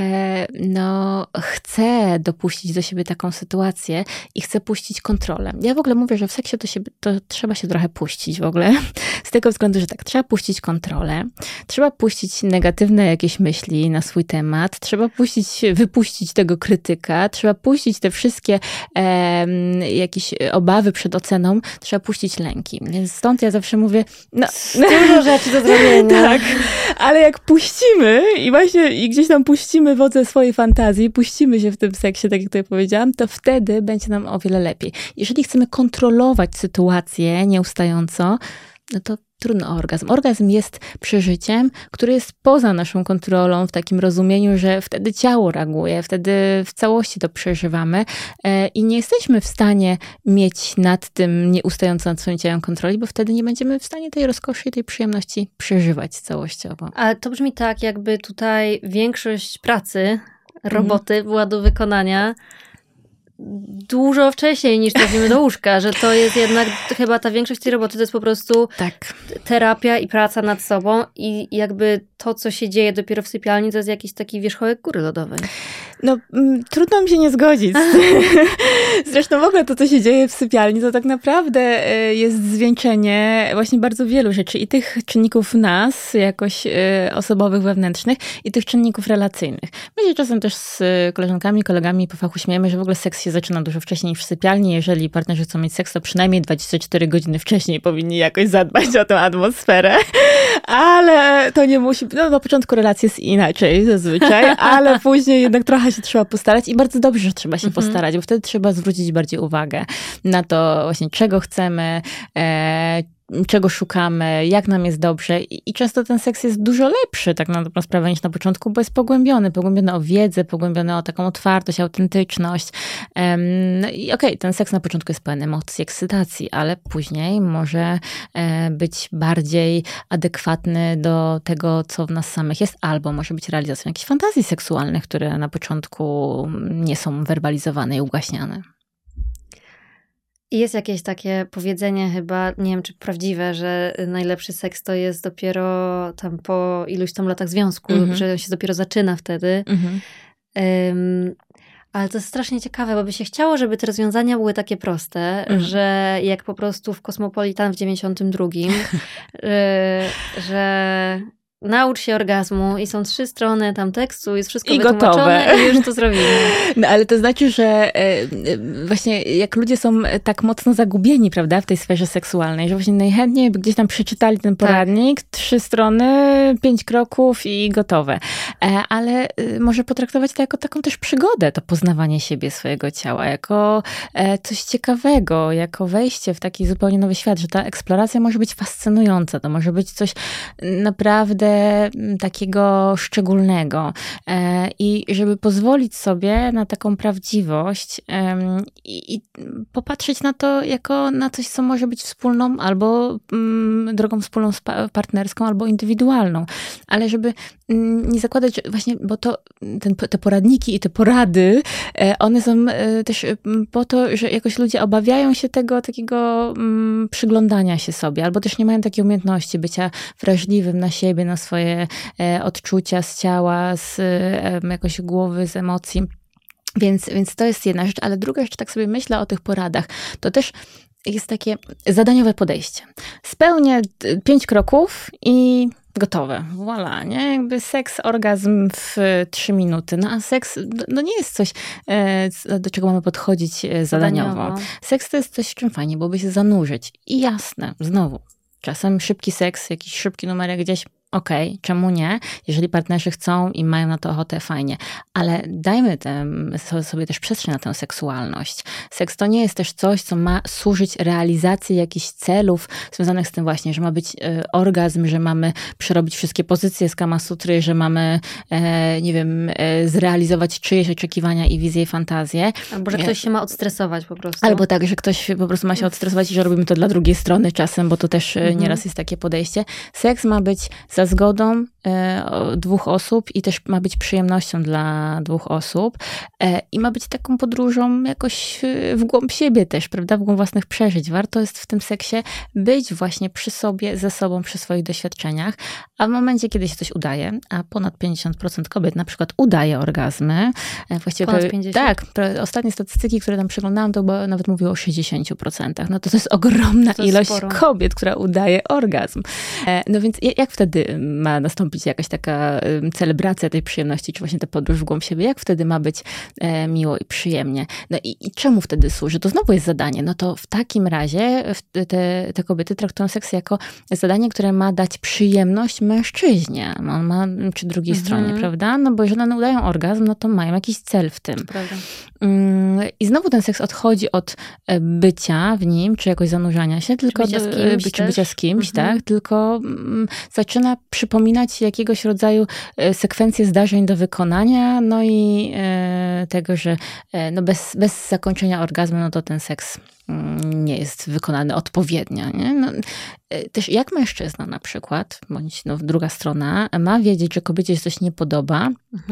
chce dopuścić do siebie taką sytuację i chce puścić kontrolę. Ja w ogóle mówię, że w seksie to trzeba się trochę puścić w ogóle. Z tego względu, że tak, trzeba puścić kontrolę, trzeba puścić negatywne jakieś myśli na swój temat, trzeba wypuścić tego krytyka, trzeba puścić te wszystkie jakieś obawy przed oceną, trzeba puścić lęki. Więc stąd ja zawsze mówię, dużo rzeczy do zrobienia. Tak, ale jak puścimy i gdzieś tam puścimy wodze swojej fantazji, puścimy się w tym seksie, tak jak tutaj powiedziałam, to wtedy będzie nam o wiele lepiej. Jeżeli chcemy kontrolować sytuację nieustająco, no to trudno o orgazm. Orgazm jest przeżyciem, który jest poza naszą kontrolą w takim rozumieniu, że wtedy ciało reaguje, wtedy w całości to przeżywamy i nie jesteśmy w stanie mieć nad tym nieustająco nad swoim ciałem kontroli, bo wtedy nie będziemy w stanie tej rozkoszy i tej przyjemności przeżywać całościowo. Ale to brzmi tak, jakby tutaj większość pracy, roboty była do wykonania dużo wcześniej niż trafimy do łóżka, że to jest jednak chyba ta większość tej roboty to jest po prostu terapia i praca nad sobą i jakby to, co się dzieje dopiero w sypialni, to jest jakiś taki wierzchołek góry lodowej. No, trudno mi się nie zgodzić. Zresztą w ogóle to, co się dzieje w sypialni, to tak naprawdę jest zwieńczenie właśnie bardzo wielu rzeczy. I tych czynników nas, jakoś osobowych, wewnętrznych, i tych czynników relacyjnych. My się czasem też z koleżankami, kolegami po fachu śmiejemy, że w ogóle seks się zaczyna dużo wcześniej niż w sypialni. Jeżeli partnerzy chcą mieć seks, to przynajmniej 24 godziny wcześniej powinni jakoś zadbać o tę atmosferę. Ale to nie musi... No, na początku relacji jest inaczej zazwyczaj, ale później jednak trochę się trzeba postarać i bardzo dobrze, że trzeba się postarać, bo wtedy trzeba zwrócić bardziej uwagę na to właśnie, czego chcemy, czego szukamy, jak nam jest dobrze i często ten seks jest dużo lepszy tak na dobrą sprawę niż na początku, bo jest pogłębiony o wiedzę, pogłębiony o taką otwartość, autentyczność. I okej, ten seks na początku jest pełen emocji, ekscytacji, ale później może być bardziej adekwatny do tego, co w nas samych jest, albo może być realizacją jakichś fantazji seksualnych, które na początku nie są werbalizowane i ugłaśniane. I jest jakieś takie powiedzenie chyba, nie wiem czy prawdziwe, że najlepszy seks to jest dopiero tam po iluś tam latach związku, że on się dopiero zaczyna wtedy. Ale to jest strasznie ciekawe, bo by się chciało, żeby te rozwiązania były takie proste, że jak po prostu w Kosmopolitan w 92, że naucz się orgazmu i są 3 strony tam tekstu, jest wszystko i wytłumaczone gotowe. I już to zrobimy. No ale to znaczy, że właśnie jak ludzie są tak mocno zagubieni, prawda, w tej sferze seksualnej, że właśnie najchętniej by gdzieś tam przeczytali ten poradnik, 3 strony, 5 kroków i gotowe. Ale może potraktować to jako taką też przygodę, to poznawanie siebie, swojego ciała, jako coś ciekawego, jako wejście w taki zupełnie nowy świat, że ta eksploracja może być fascynująca, to może być coś naprawdę takiego szczególnego i żeby pozwolić sobie na taką prawdziwość i popatrzeć na to jako na coś, co może być wspólną albo drogą wspólną partnerską, albo indywidualną, ale żeby nie zakładać, że właśnie, bo to te poradniki i te porady, one są też po to, że jakoś ludzie obawiają się tego takiego przyglądania się sobie, albo też nie mają takiej umiejętności bycia wrażliwym na siebie, na swoje odczucia z ciała, z jakoś głowy, z emocji. Więc to jest jedna rzecz, ale druga rzecz, tak sobie myślę o tych poradach, to też jest takie zadaniowe podejście. Spełnię 5 kroków i gotowe. Voilà, nie? Jakby seks, orgazm w 3 minuty. No a seks, no nie jest coś, do czego mamy podchodzić zadaniowo. Seks to jest coś, w czym fajnie byłoby się zanurzyć. I jasne, znowu, czasem szybki seks, jakiś szybki numerek gdzieś, okej, czemu nie? Jeżeli partnerzy chcą i mają na to ochotę, fajnie. Ale dajmy sobie też przestrzeń na tę seksualność. Seks to nie jest też coś, co ma służyć realizacji jakichś celów związanych z tym właśnie, że ma być orgazm, że mamy przerobić wszystkie pozycje z Kama Sutry, że mamy, nie wiem, zrealizować czyjeś oczekiwania i wizje i fantazje. Albo, że ktoś się ma odstresować po prostu. Albo tak, że ktoś po prostu ma się odstresować i że robimy to dla drugiej strony czasem, bo to też nieraz jest takie podejście. Seks ma być za zgodą 2 osób i też ma być przyjemnością dla 2 osób i ma być taką podróżą jakoś w głąb siebie też, prawda, w głąb własnych przeżyć. Warto jest w tym seksie być właśnie przy sobie, ze sobą, przy swoich doświadczeniach, a w momencie, kiedy się coś udaje, a ponad 50% kobiet na przykład udaje orgazmy. Właściwie ponad 50%? Tak, ostatnie statystyki, które tam przeglądałam, to nawet mówiło o 60%. No to jest ogromna ilość kobiet, która udaje orgazm. No więc jak wtedy ma nastąpić jakaś taka celebracja tej przyjemności, czy właśnie ta podróż w głąb siebie, jak wtedy ma być miło i przyjemnie. No i czemu wtedy służy? To znowu jest zadanie. No to w takim razie te kobiety traktują seks jako zadanie, które ma dać przyjemność mężczyźnie, czy drugiej stronie, prawda? No bo jeżeli one udają orgazm, no to mają jakiś cel w tym. Prawda. I znowu ten seks odchodzi od bycia w nim, czy jakoś zanurzania się, tylko czy bycia z kimś, tak? Tylko zaczyna przypominać jakiegoś rodzaju sekwencję zdarzeń do wykonania, no i tego, że no bez zakończenia orgazmu, no to ten seks nie jest wykonany odpowiednio. Nie? No, też jak mężczyzna na przykład, bądź druga strona, ma wiedzieć, że kobiecie się coś nie podoba,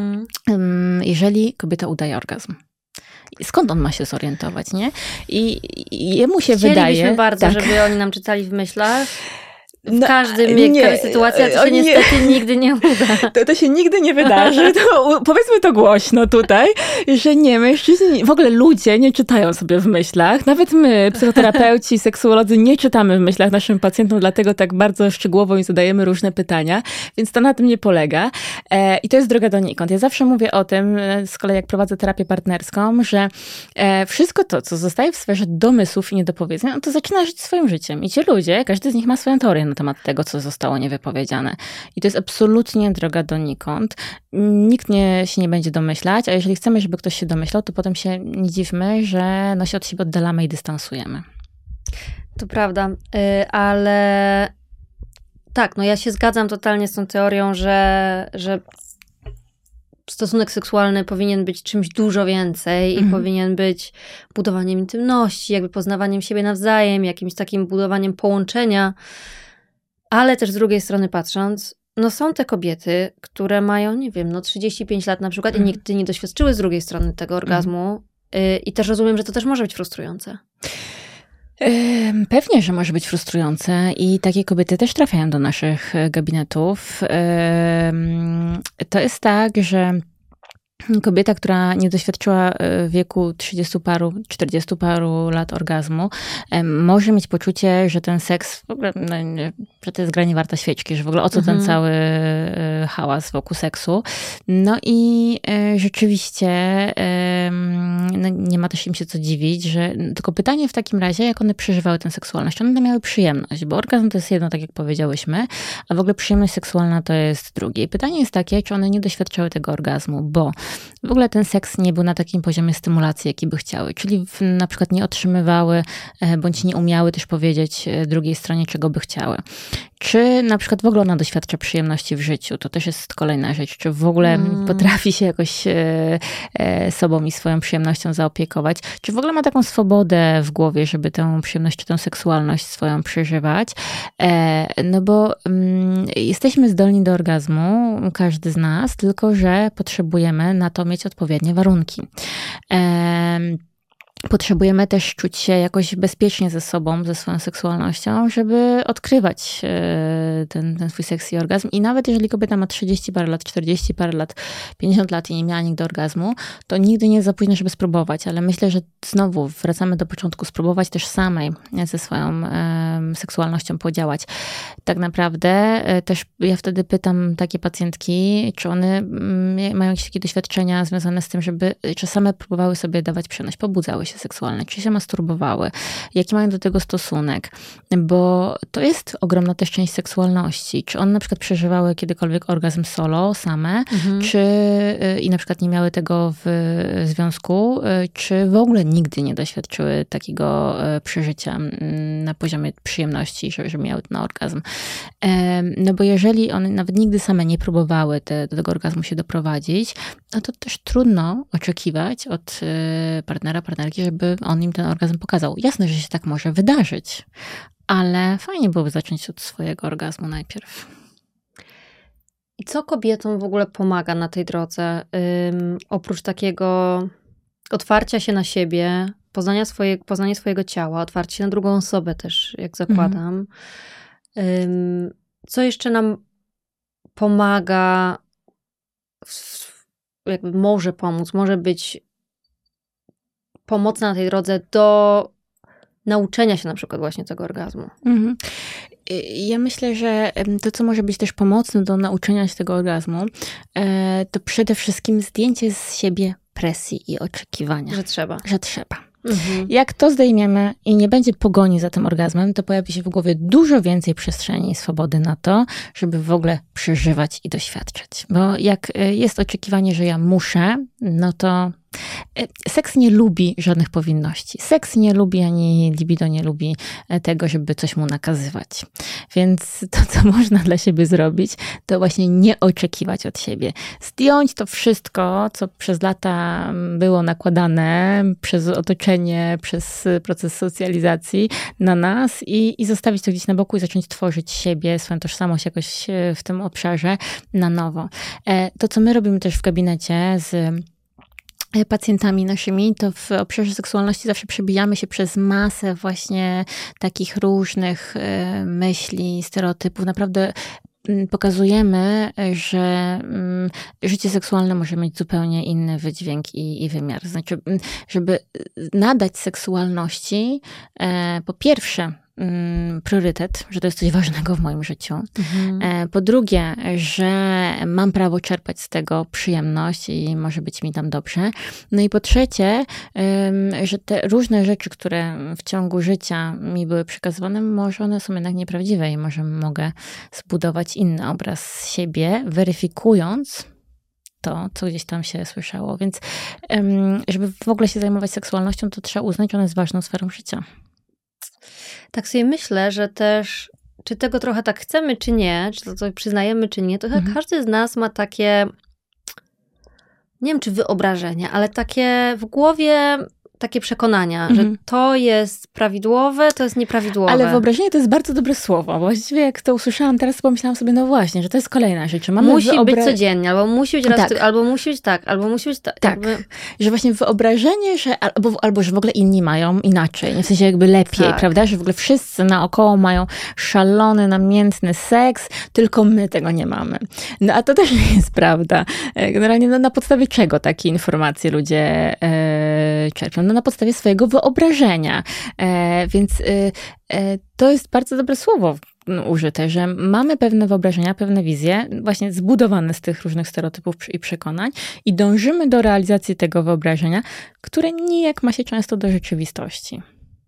jeżeli kobieta udaje orgazm. Skąd on ma się zorientować, nie? I jemu się wydaje... Chcielibyśmy bardzo, żeby oni nam czytali w myślach. W każdej sytuacji, a to się niestety nigdy nie uda. To się nigdy nie wydarzy. Powiedzmy to głośno tutaj, że nie, mężczyźni, w ogóle ludzie nie czytają sobie w myślach. Nawet my, psychoterapeuci, seksuolodzy, nie czytamy w myślach naszym pacjentom, dlatego tak bardzo szczegółowo im zadajemy różne pytania, więc to na tym nie polega. I to jest droga donikąd. Ja zawsze mówię o tym, z kolei jak prowadzę terapię partnerską, że wszystko to, co zostaje w sferze domysłów i niedopowiedzeń, no to zaczyna żyć swoim życiem. I ci ludzie, każdy z nich ma swoją teorię na temat tego, co zostało niewypowiedziane. I to jest absolutnie droga donikąd. Nikt się nie będzie domyślać, a jeżeli chcemy, żeby ktoś się domyślał, to potem się nie dziwmy, że no się od siebie oddalamy i dystansujemy. To prawda, ale tak, no ja się zgadzam totalnie z tą teorią, że stosunek seksualny powinien być czymś dużo więcej i powinien być budowaniem intymności, jakby poznawaniem siebie nawzajem, jakimś takim budowaniem połączenia. Ale też z drugiej strony patrząc, no są te kobiety, które mają, nie wiem, 35 lat na przykład i nigdy nie doświadczyły z drugiej strony tego orgazmu. I też rozumiem, że to też może być frustrujące. Pewnie, że może być frustrujące i takie kobiety też trafiają do naszych gabinetów. To jest tak, że kobieta, która nie doświadczyła w wieku 30 paru, 40 paru lat orgazmu, może mieć poczucie, że ten seks w ogóle, że to jest gra nie warta świeczki, że w ogóle o co ten cały hałas wokół seksu. No i rzeczywiście nie ma też im się co dziwić, że tylko pytanie w takim razie, jak one przeżywały tę seksualność, czy one miały przyjemność, bo orgazm to jest jedno, tak jak powiedziałyśmy, a w ogóle przyjemność seksualna to jest drugie. I pytanie jest takie, czy one nie doświadczały tego orgazmu, bo w ogóle ten seks nie był na takim poziomie stymulacji, jaki by chciały. Czyli na przykład nie otrzymywały, bądź nie umiały też powiedzieć drugiej stronie, czego by chciały. Czy na przykład w ogóle ona doświadcza przyjemności w życiu? To też jest kolejna rzecz. Czy w ogóle potrafi się jakoś sobą i swoją przyjemnością zaopiekować? Czy w ogóle ma taką swobodę w głowie, żeby tę przyjemność, czy tę seksualność swoją przeżywać? No bo jesteśmy zdolni do orgazmu, każdy z nas, tylko że potrzebujemy na to mieć odpowiednie warunki. Potrzebujemy też czuć się jakoś bezpiecznie ze sobą, ze swoją seksualnością, żeby odkrywać ten swój seks i orgazm. I nawet jeżeli kobieta ma 30 parę lat, 40 parę lat, 50 lat i nie miała nigdy orgazmu, to nigdy nie jest za późno, żeby spróbować. Ale myślę, że znowu wracamy do początku, spróbować też samej ze swoją seksualnością podziałać. Tak naprawdę też ja wtedy pytam takie pacjentki, czy one mają jakieś takie doświadczenia związane z tym, czy same próbowały sobie dawać przyjemność, pobudzały się seksualne, czy się masturbowały, jaki mają do tego stosunek, bo to jest ogromna też część seksualności. Czy one na przykład przeżywały kiedykolwiek orgazm solo, same, i na przykład nie miały tego w związku, czy w ogóle nigdy nie doświadczyły takiego przeżycia na poziomie przyjemności, że miały ten orgazm. No bo jeżeli one nawet nigdy same nie próbowały do tego orgazmu się doprowadzić, no to też trudno oczekiwać od partnera, partnerki, żeby on im ten orgazm pokazał. Jasne, że się tak może wydarzyć, ale fajnie byłoby zacząć od swojego orgazmu najpierw. I co kobietom w ogóle pomaga na tej drodze? Oprócz takiego otwarcia się na siebie, poznanie swojego ciała, otwarcie się na drugą osobę też, jak zakładam. Co jeszcze nam pomaga, jakby może pomóc, może być pomocna na tej drodze do nauczenia się na przykład właśnie tego orgazmu. Ja myślę, że to, co może być też pomocne do nauczenia się tego orgazmu, to przede wszystkim zdjęcie z siebie presji i oczekiwania. Że trzeba. Jak to zdejmiemy i nie będzie pogoni za tym orgazmem, to pojawi się w głowie dużo więcej przestrzeni i swobody na to, żeby w ogóle przeżywać i doświadczać. Bo jak jest oczekiwanie, że ja muszę, no to seks nie lubi żadnych powinności. Seks nie lubi, ani libido nie lubi tego, żeby coś mu nakazywać. Więc to, co można dla siebie zrobić, to właśnie nie oczekiwać od siebie. Zdjąć to wszystko, co przez lata było nakładane przez otoczenie, przez proces socjalizacji na nas i zostawić to gdzieś na boku i zacząć tworzyć siebie, swoją tożsamość jakoś w tym obszarze na nowo. To, co my robimy też w gabinecie z pacjentami naszymi, to w obszarze seksualności zawsze przebijamy się przez masę właśnie takich różnych myśli, stereotypów. Naprawdę pokazujemy, że życie seksualne może mieć zupełnie inny wydźwięk i wymiar. Znaczy, żeby nadać seksualności, po pierwsze, priorytet, że to jest coś ważnego w moim życiu. Po drugie, że mam prawo czerpać z tego przyjemność i może być mi tam dobrze. No i po trzecie, że te różne rzeczy, które w ciągu życia mi były przekazywane, może one są jednak nieprawdziwe i może mogę zbudować inny obraz siebie, weryfikując to, co gdzieś tam się słyszało. Więc żeby w ogóle się zajmować seksualnością, to trzeba uznać, że ona jest ważną sferą życia. Tak sobie myślę, że też, czy tego trochę tak chcemy, czy nie, czy to sobie przyznajemy, czy nie, to chyba każdy z nas ma takie, nie wiem, czy wyobrażenia, ale takie w głowie, takie przekonania, że to jest prawidłowe, to jest nieprawidłowe. Ale wyobrażenie to jest bardzo dobre słowo. Właściwie jak to usłyszałam, teraz pomyślałam sobie, no właśnie, że to jest kolejna rzecz. Musi być codziennie, albo musi być raz, albo musi być tak, albo musi być tak. Tak, że właśnie wyobrażenie, że albo że w ogóle inni mają inaczej, w sensie jakby lepiej, prawda? Że w ogóle wszyscy naokoło mają szalony, namiętny seks, tylko my tego nie mamy. No a to też nie jest prawda. Generalnie na podstawie czego takie informacje ludzie czerpią? No na podstawie swojego wyobrażenia. Więc to jest bardzo dobre słowo użyte, że mamy pewne wyobrażenia, pewne wizje, właśnie zbudowane z tych różnych stereotypów i przekonań i dążymy do realizacji tego wyobrażenia, które nijak ma się często do rzeczywistości.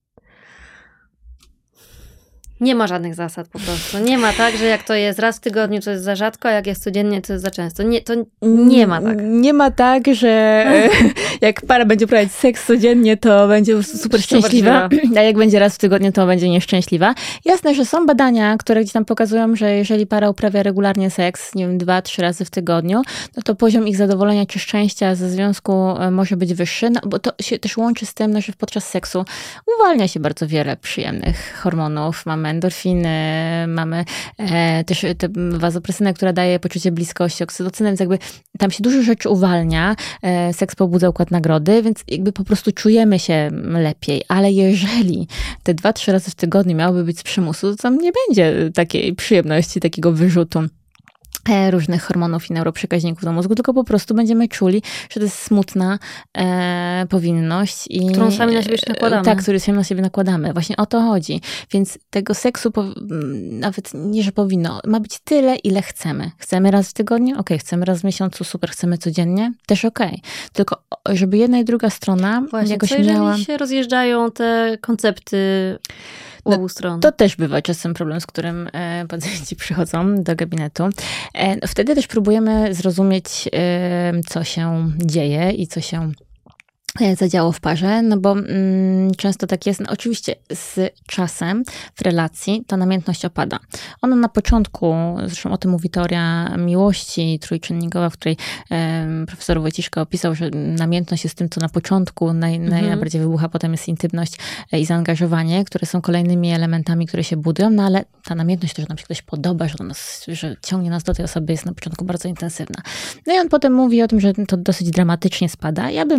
Nie ma żadnych zasad po prostu. Nie ma tak, że jak to jest raz w tygodniu, to jest za rzadko, a jak jest codziennie, to jest za często. Nie ma tak. Nie ma tak, że jak para będzie uprawiać seks codziennie, to będzie super szczęśliwa, a jak będzie raz w tygodniu, to będzie nieszczęśliwa. Jasne, że są badania, które gdzieś tam pokazują, że jeżeli para uprawia regularnie seks, nie wiem, 2-3 razy w tygodniu, no to poziom ich zadowolenia czy szczęścia ze związku może być wyższy, no bo to się też łączy z tym, że podczas seksu uwalnia się bardzo wiele przyjemnych hormonów. Mamy endorfiny, mamy też tę wazopresynę, która daje poczucie bliskości, oksytocynę, więc jakby tam się dużo rzeczy uwalnia. Seks pobudza układ nagrody, więc jakby po prostu czujemy się lepiej. Ale jeżeli te 2-3 razy w tygodniu miałyby być z przymusu, to tam nie będzie takiej przyjemności, takiego wyrzutu różnych hormonów i neuroprzekaźników do mózgu, tylko po prostu będziemy czuli, że to jest smutna powinność. Którą sami na siebie nakładamy. Tak, którą sami na siebie nakładamy. Właśnie o to chodzi. Więc tego seksu nawet nie, że powinno. Ma być tyle, ile chcemy. Chcemy raz w tygodniu? Okej. Chcemy raz w miesiącu? Super. Chcemy codziennie? Też okej. Tylko żeby jedna i druga strona właśnie, jakoś jeżeli miała... się rozjeżdżają te koncepty u obu stron. To też bywa czasem problem, z którym pacjenci przychodzą do gabinetu. Wtedy też próbujemy zrozumieć, co się dzieje i co się zadziało w parze, no bo często tak jest. No oczywiście z czasem w relacji ta namiętność opada. Ona na początku, zresztą o tym mówi teoria miłości trójczynnikowa, w której profesor Wojciszka opisał, że namiętność jest tym, co na początku najbardziej wybucha, potem jest intymność i zaangażowanie, które są kolejnymi elementami, które się budują, no ale ta namiętność, to, że nam się ktoś podoba, że ciągnie nas do tej osoby, jest na początku bardzo intensywna. No i on potem mówi o tym, że to dosyć dramatycznie spada. Ja bym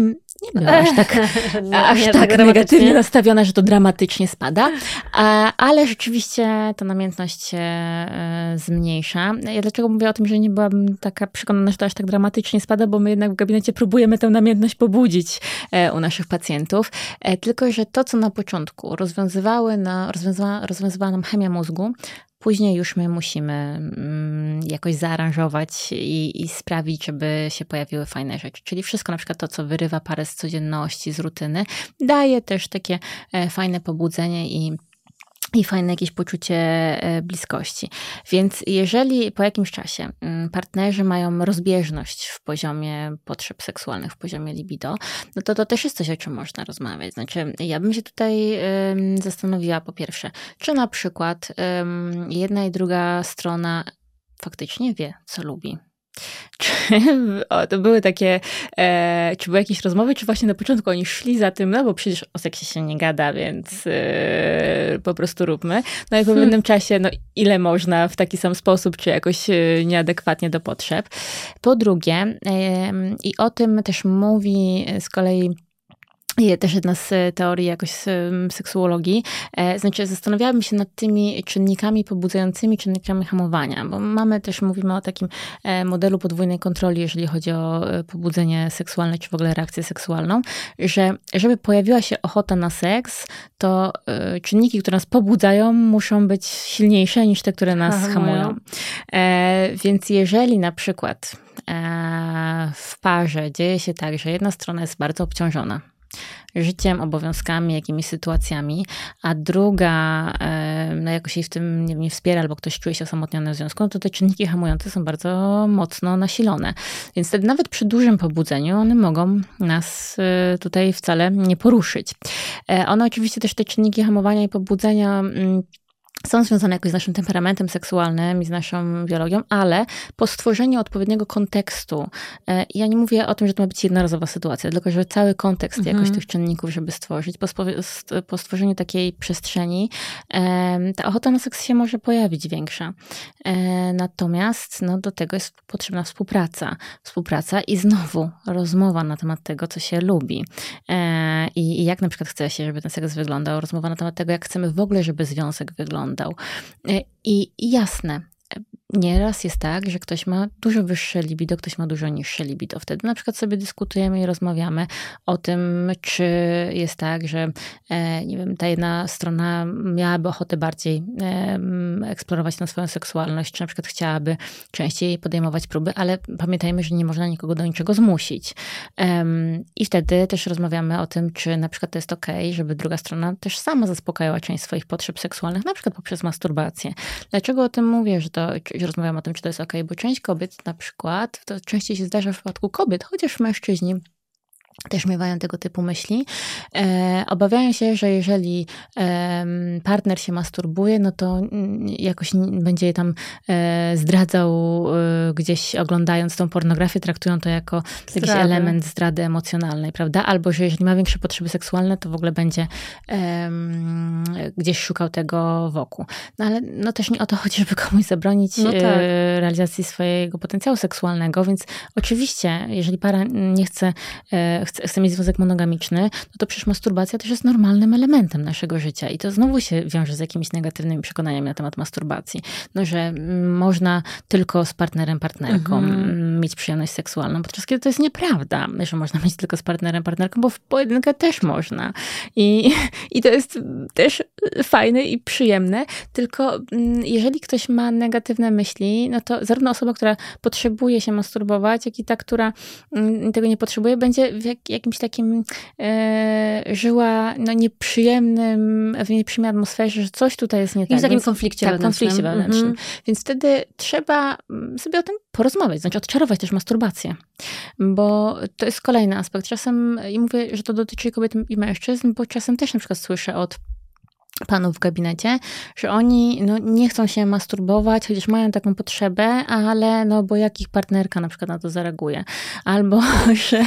nie była aż tak negatywnie nastawiona, że to dramatycznie spada, ale rzeczywiście ta namiętność się zmniejsza. Ja dlaczego mówię o tym, że nie byłabym taka przekonana, że to aż tak dramatycznie spada, bo my jednak w gabinecie próbujemy tę namiętność pobudzić u naszych pacjentów, tylko że to, co na początku rozwiązywała nam chemia mózgu, później już my musimy jakoś zaaranżować i sprawić, żeby się pojawiły fajne rzeczy. Czyli wszystko, na przykład to, co wyrywa parę z codzienności, z rutyny, daje też takie fajne pobudzenie i fajne jakieś poczucie bliskości. Więc jeżeli po jakimś czasie partnerzy mają rozbieżność w poziomie potrzeb seksualnych, w poziomie libido, no to też jest coś, o czym można rozmawiać. Znaczy, ja bym się tutaj zastanowiła po pierwsze, czy na przykład jedna i druga strona faktycznie wie, co lubi. To były takie, czy były jakieś rozmowy, czy właśnie na początku oni szli za tym, no bo przecież o seksie się nie gada, więc po prostu róbmy. No i po pewnym czasie, no ile można w taki sam sposób, czy jakoś nieadekwatnie do potrzeb. Po drugie, i o tym też mówi z kolei też jedna z teorii jakoś z seksuologii, znaczy zastanawiałabym się nad tymi czynnikami pobudzającymi, czynnikami hamowania, bo mówimy o takim modelu podwójnej kontroli, jeżeli chodzi o pobudzenie seksualne, czy w ogóle reakcję seksualną, że żeby pojawiła się ochota na seks, to czynniki, które nas pobudzają, muszą być silniejsze niż te, które nas hamują. Więc jeżeli na przykład w parze dzieje się tak, że jedna strona jest bardzo obciążona życiem, obowiązkami, jakimiś sytuacjami, a druga no jakoś jej w tym nie wspiera, albo ktoś czuje się osamotniony w związku, no to te czynniki hamujące są bardzo mocno nasilone. Więc wtedy nawet przy dużym pobudzeniu one mogą nas tutaj wcale nie poruszyć. One oczywiście też te czynniki hamowania i pobudzenia są związane jakoś z naszym temperamentem seksualnym i z naszą biologią, ale po stworzeniu odpowiedniego kontekstu, ja nie mówię o tym, że to ma być jednorazowa sytuacja, tylko że cały kontekst jakoś tych czynników, żeby stworzyć, po stworzeniu takiej przestrzeni, ta ochota na seks się może pojawić większa. Natomiast no, do tego jest potrzebna współpraca i znowu rozmowa na temat tego, co się lubi i jak na przykład chce się, żeby ten seks wyglądał, rozmowa na temat tego, jak chcemy w ogóle, żeby związek wyglądał. I jasne, nieraz jest tak, że ktoś ma dużo wyższe libido, ktoś ma dużo niższe libido. Wtedy na przykład sobie dyskutujemy i rozmawiamy o tym, czy jest tak, że nie wiem, ta jedna strona miałaby ochotę bardziej eksplorować na swoją seksualność, czy na przykład chciałaby częściej podejmować próby, ale pamiętajmy, że nie można nikogo do niczego zmusić. I wtedy też rozmawiamy o tym, czy na przykład to jest okej, żeby druga strona też sama zaspokajała część swoich potrzeb seksualnych, na przykład poprzez masturbację. Dlaczego o tym mówię, że rozmawiam o tym, czy to jest okej, bo część kobiet na przykład, to częściej się zdarza w przypadku kobiet, chociaż mężczyźni też miewają tego typu myśli, obawiają się, że jeżeli partner się masturbuje, no to jakoś będzie je tam zdradzał gdzieś oglądając tą pornografię, traktują to jako jakiś element zdrady emocjonalnej, prawda? Albo że jeżeli ma większe potrzeby seksualne, to w ogóle będzie gdzieś szukał tego wokół. No ale no też nie o to chodzi, żeby komuś zabronić realizacji swojego potencjału seksualnego, więc oczywiście, jeżeli para nie chce mieć związek monogamiczny, no to przecież masturbacja też jest normalnym elementem naszego życia i to znowu się wiąże z jakimiś negatywnymi przekonaniami na temat masturbacji. No, że można tylko z partnerką mieć przyjemność seksualną, podczas kiedy to jest nieprawda, że można mieć tylko z partnerką, bo w pojedynkę też można. I to jest też fajne i przyjemne, tylko jeżeli ktoś ma negatywne myśli, no to zarówno osoba, która potrzebuje się masturbować, jak i ta, która tego nie potrzebuje, będzie w jakimś takim żyła no, w nieprzyjemnej atmosferze, że coś tutaj jest nie tak. I w takim konflikcie wewnętrznym. Więc wtedy trzeba sobie o tym porozmawiać, znaczy odczarować też masturbację, bo to jest kolejny aspekt. Czasem, i mówię, że to dotyczy kobiet i mężczyzn, bo czasem też na przykład słyszę od panów w gabinecie, że oni no, nie chcą się masturbować, chociaż mają taką potrzebę, ale no, bo jak ich partnerka na przykład na to zareaguje. Albo, że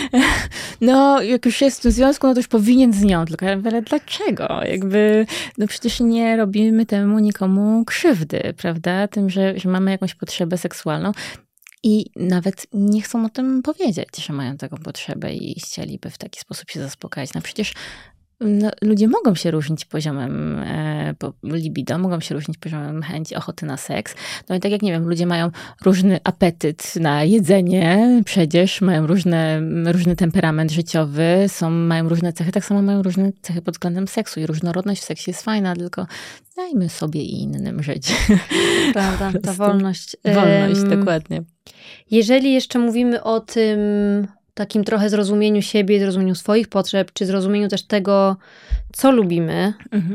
no, jak już jest w związku, no to już powinien z nią. Tylko ale dlaczego? Jakby, no przecież nie robimy temu nikomu krzywdy, prawda? Tym, że mamy jakąś potrzebę seksualną. I nawet nie chcą o tym powiedzieć, że mają taką potrzebę i chcieliby w taki sposób się zaspokajać. No przecież ludzie mogą się różnić poziomem libido, mogą się różnić poziomem chęci, ochoty na seks. No i tak jak, nie wiem, ludzie mają różny apetyt na jedzenie, przecież mają różny temperament życiowy, mają różne cechy, tak samo mają różne cechy pod względem seksu i różnorodność w seksie jest fajna, tylko dajmy sobie i innym żyć. Prawda, ta wolność. Wolność, dokładnie. Jeżeli jeszcze mówimy o tym takim trochę zrozumieniu siebie, zrozumieniu swoich potrzeb, czy zrozumieniu też tego, co lubimy,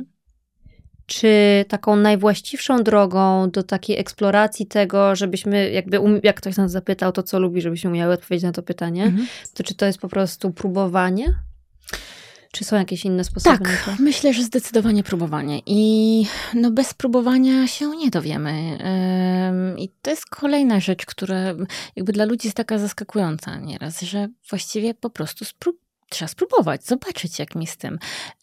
czy taką najwłaściwszą drogą do takiej eksploracji tego, żebyśmy jakby, jak ktoś nas zapytał to, co lubi, żebyśmy umiały odpowiedzieć na to pytanie, to czy to jest po prostu próbowanie? Czy są jakieś inne sposoby na to? Tak, myślę, że zdecydowanie próbowanie. I bez próbowania się nie dowiemy. I to jest kolejna rzecz, która jakby dla ludzi jest taka zaskakująca nieraz, że właściwie po prostu trzeba spróbować, zobaczyć jak mi z tym.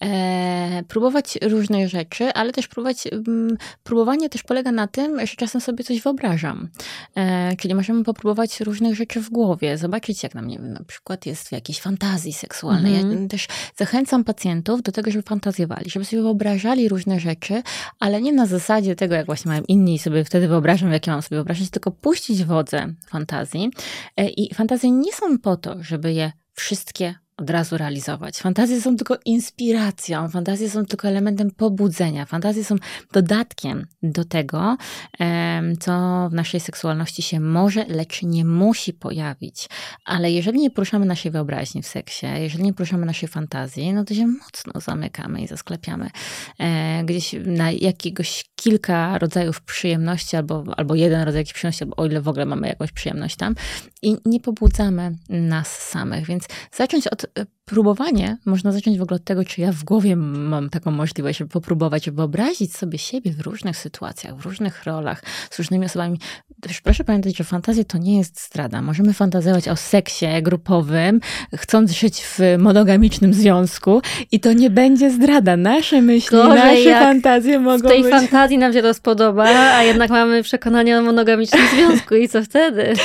Próbować różne rzeczy, ale też próbowanie też polega na tym, że czasem sobie coś wyobrażam. Czyli możemy popróbować różnych rzeczy w głowie, zobaczyć jak nam, nie wiem, na przykład jest w jakiejś fantazji seksualnej. Ja też zachęcam pacjentów do tego, żeby fantazjowali, żeby sobie wyobrażali różne rzeczy, ale nie na zasadzie tego, jak właśnie mają inni i sobie wtedy wyobrażam, jakie mam sobie wyobrazić, tylko puścić wodze fantazji. I fantazje nie są po to, żeby je wszystkie od razu realizować. Fantazje są tylko inspiracją, fantazje są tylko elementem pobudzenia, fantazje są dodatkiem do tego, co w naszej seksualności się może, lecz nie musi pojawić. Ale jeżeli nie poruszamy naszej wyobraźni w seksie, jeżeli nie poruszamy naszej fantazji, no to się mocno zamykamy i zasklepiamy. Gdzieś na jakiegoś kilka rodzajów przyjemności, albo jeden rodzaj jakiejś przyjemności, o ile w ogóle mamy jakąś przyjemność tam i nie pobudzamy nas samych. Więc zacząć od próbowanie, można zacząć w ogóle od tego, czy ja w głowie mam taką możliwość, żeby popróbować, żeby wyobrazić sobie siebie w różnych sytuacjach, w różnych rolach, z różnymi osobami. Też proszę pamiętać, że fantazja to nie jest zdrada. Możemy fantazjować o seksie grupowym, chcąc żyć w monogamicznym związku i to nie będzie zdrada. Nasze myśli, nasze fantazje mogą być... W tej fantazji nam się to spodoba, a jednak mamy przekonanie o monogamicznym związku i co wtedy?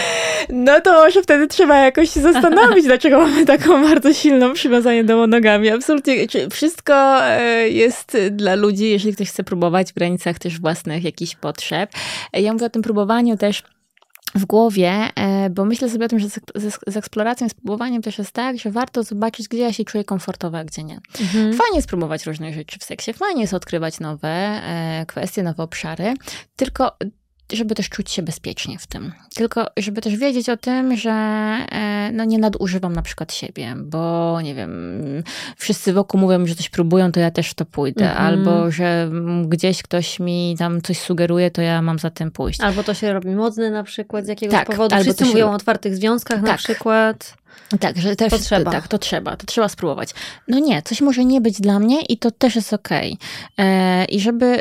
No to może wtedy trzeba jakoś się zastanowić, dlaczego mamy taką bardzo silną przywiązanie do monogamii. Absolutnie wszystko jest dla ludzi, jeżeli ktoś chce próbować w granicach też własnych jakichś potrzeb. Ja mówię o tym próbowaniu też w głowie, bo myślę sobie o tym, że z eksploracją, z próbowaniem też jest tak, że warto zobaczyć, gdzie ja się czuję komfortowo, a gdzie nie. Fajnie jest próbować różnych rzeczy w seksie, fajnie jest odkrywać nowe kwestie, nowe obszary, tylko żeby też czuć się bezpiecznie w tym. Tylko żeby też wiedzieć o tym, że nie nadużywam na przykład siebie, bo nie wiem, wszyscy wokół mówią, że coś próbują, to ja też w to pójdę. Albo że gdzieś ktoś mi tam coś sugeruje, to ja mam za tym pójść. Albo to się robi modne na przykład z jakiegoś powodu. Wszyscy mówią o otwartych związkach na przykład. Tak, że też, to trzeba spróbować. No nie, coś może nie być dla mnie i to też jest okej. I żeby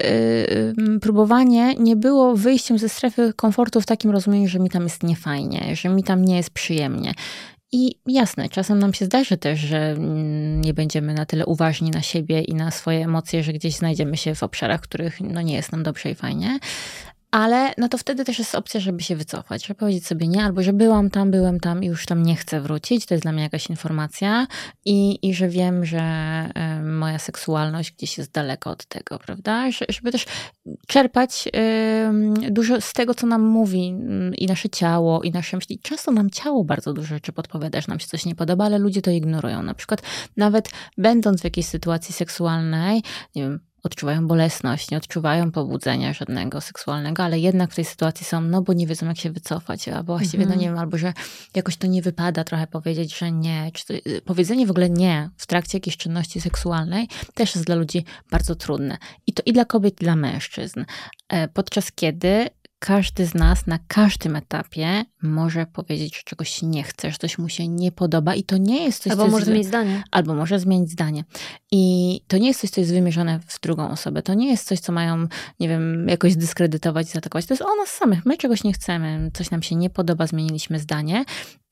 próbowanie nie było wyjściem ze strefy komfortu w takim rozumieniu, że mi tam jest niefajnie, że mi tam nie jest przyjemnie. I jasne, czasem nam się zdarzy też, że nie będziemy na tyle uważni na siebie i na swoje emocje, że gdzieś znajdziemy się w obszarach, w których nie jest nam dobrze i fajnie. Ale to wtedy też jest opcja, żeby się wycofać, żeby powiedzieć sobie nie, albo że byłem tam i już tam nie chcę wrócić. To jest dla mnie jakaś informacja i że wiem, że moja seksualność gdzieś jest daleko od tego, prawda? Żeby też czerpać dużo z tego, co nam mówi i nasze ciało, i nasze myśli. Często nam ciało bardzo dużo rzeczy podpowiada, że nam się coś nie podoba, ale ludzie to ignorują. Na przykład nawet będąc w jakiejś sytuacji seksualnej, nie wiem, odczuwają bolesność, nie odczuwają pobudzenia żadnego seksualnego, ale jednak w tej sytuacji są, bo nie wiedzą jak się wycofać, albo właściwie, nie wiem, albo że jakoś to nie wypada trochę powiedzieć, że nie. Powiedzenie w ogóle nie w trakcie jakiejś czynności seksualnej też jest dla ludzi bardzo trudne. I to i dla kobiet, i dla mężczyzn. Podczas kiedy każdy z nas na każdym etapie może powiedzieć, że czegoś nie chce, że coś mu się nie podoba i to nie jest coś, albo może zmienić zdanie. Albo może zmienić zdanie. I to nie jest coś, co jest wymierzone w drugą osobę. To nie jest coś, co mają, nie wiem, jakoś dyskredytować i zaatakować. To jest o nas samych. My czegoś nie chcemy, coś nam się nie podoba, zmieniliśmy zdanie.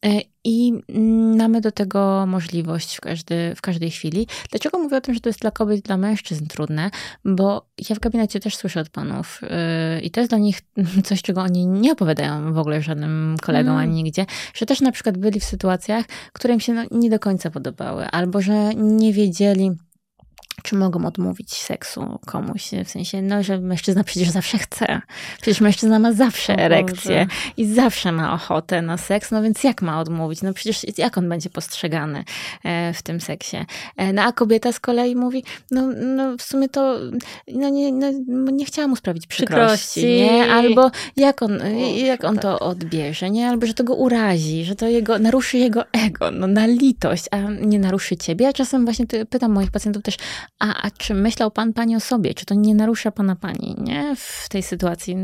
I mamy do tego możliwość w każdej chwili. Dlaczego mówię o tym, że to jest dla kobiet i dla mężczyzn trudne? Bo ja w gabinecie też słyszę od panów i to jest dla nich coś, czego oni nie opowiadają w ogóle żadnym kolegą ani nigdzie, że też na przykład byli w sytuacjach, które im się nie do końca podobały, albo że nie wiedzieli, czy mogą odmówić seksu komuś, w sensie, że mężczyzna przecież zawsze chce. Przecież mężczyzna ma zawsze erekcję i zawsze ma ochotę na seks, więc jak ma odmówić? Przecież jak on będzie postrzegany w tym seksie? A kobieta z kolei mówi, w sumie to nie chciała mu sprawić przykrości, nie? Albo jak on to odbierze, nie? Albo że to go urazi, że to naruszy jego ego, na litość, a nie naruszy ciebie. Ja czasem właśnie pytam moich pacjentów też, a czy myślał pan, pani o sobie? Czy to nie narusza pana, pani, nie? W tej sytuacji.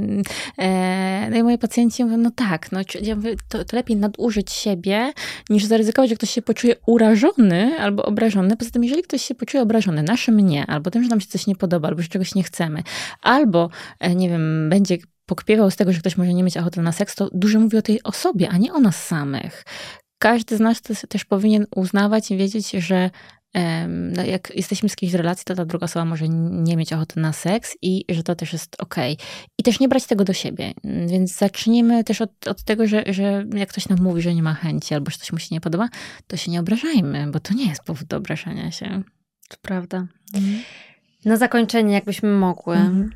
I moi pacjenci mówią, tak, ja mówię, to lepiej nadużyć siebie, niż zaryzykować, że ktoś się poczuje urażony albo obrażony. Poza tym, jeżeli ktoś się poczuje obrażony naszym nie, albo tym, że nam się coś nie podoba, albo że czegoś nie chcemy, albo, nie wiem, będzie pokpiewał z tego, że ktoś może nie mieć ochoty na seks, to dużo mówi o tej osobie, a nie o nas samych. Każdy z nas też powinien uznawać i wiedzieć, że jak jesteśmy z kimś w relacji, to ta druga osoba może nie mieć ochoty na seks i że to też jest okej. I też nie brać tego do siebie. Więc zacznijmy też od tego, że jak ktoś nam mówi, że nie ma chęci albo że coś mu się nie podoba, to się nie obrażajmy, bo to nie jest powód do obrażania się. To prawda. Na zakończenie, jakbyśmy mogły.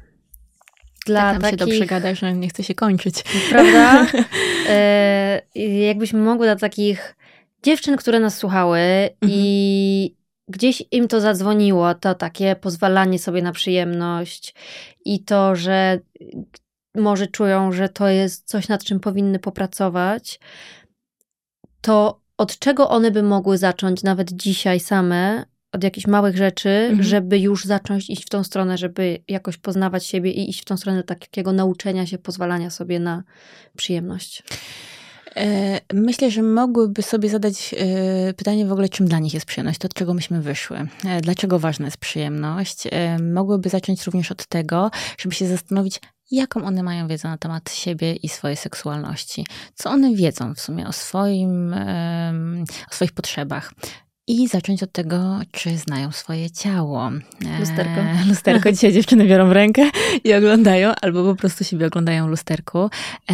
Tak nam się dobrze gada, że nie chce się kończyć. Prawda? Jakbyśmy mogły dla takich dziewczyn, które nas słuchały i gdzieś im to zadzwoniło, to takie pozwalanie sobie na przyjemność i to, że może czują, że to jest coś, nad czym powinny popracować, to od czego one by mogły zacząć nawet dzisiaj same, od jakichś małych rzeczy, żeby już zacząć iść w tą stronę, żeby jakoś poznawać siebie i iść w tą stronę takiego nauczenia się, pozwalania sobie na przyjemność. Myślę, że mogłyby sobie zadać pytanie w ogóle, czym dla nich jest przyjemność, to od czego myśmy wyszły, dlaczego ważna jest przyjemność. Mogłyby zacząć również od tego, żeby się zastanowić, jaką one mają wiedzę na temat siebie i swojej seksualności. Co one wiedzą w sumie o swoich potrzebach. I zacząć od tego, czy znają swoje ciało. Lusterko. Dzisiaj dziewczyny biorą w rękę i oglądają, albo po prostu siebie oglądają w lusterku.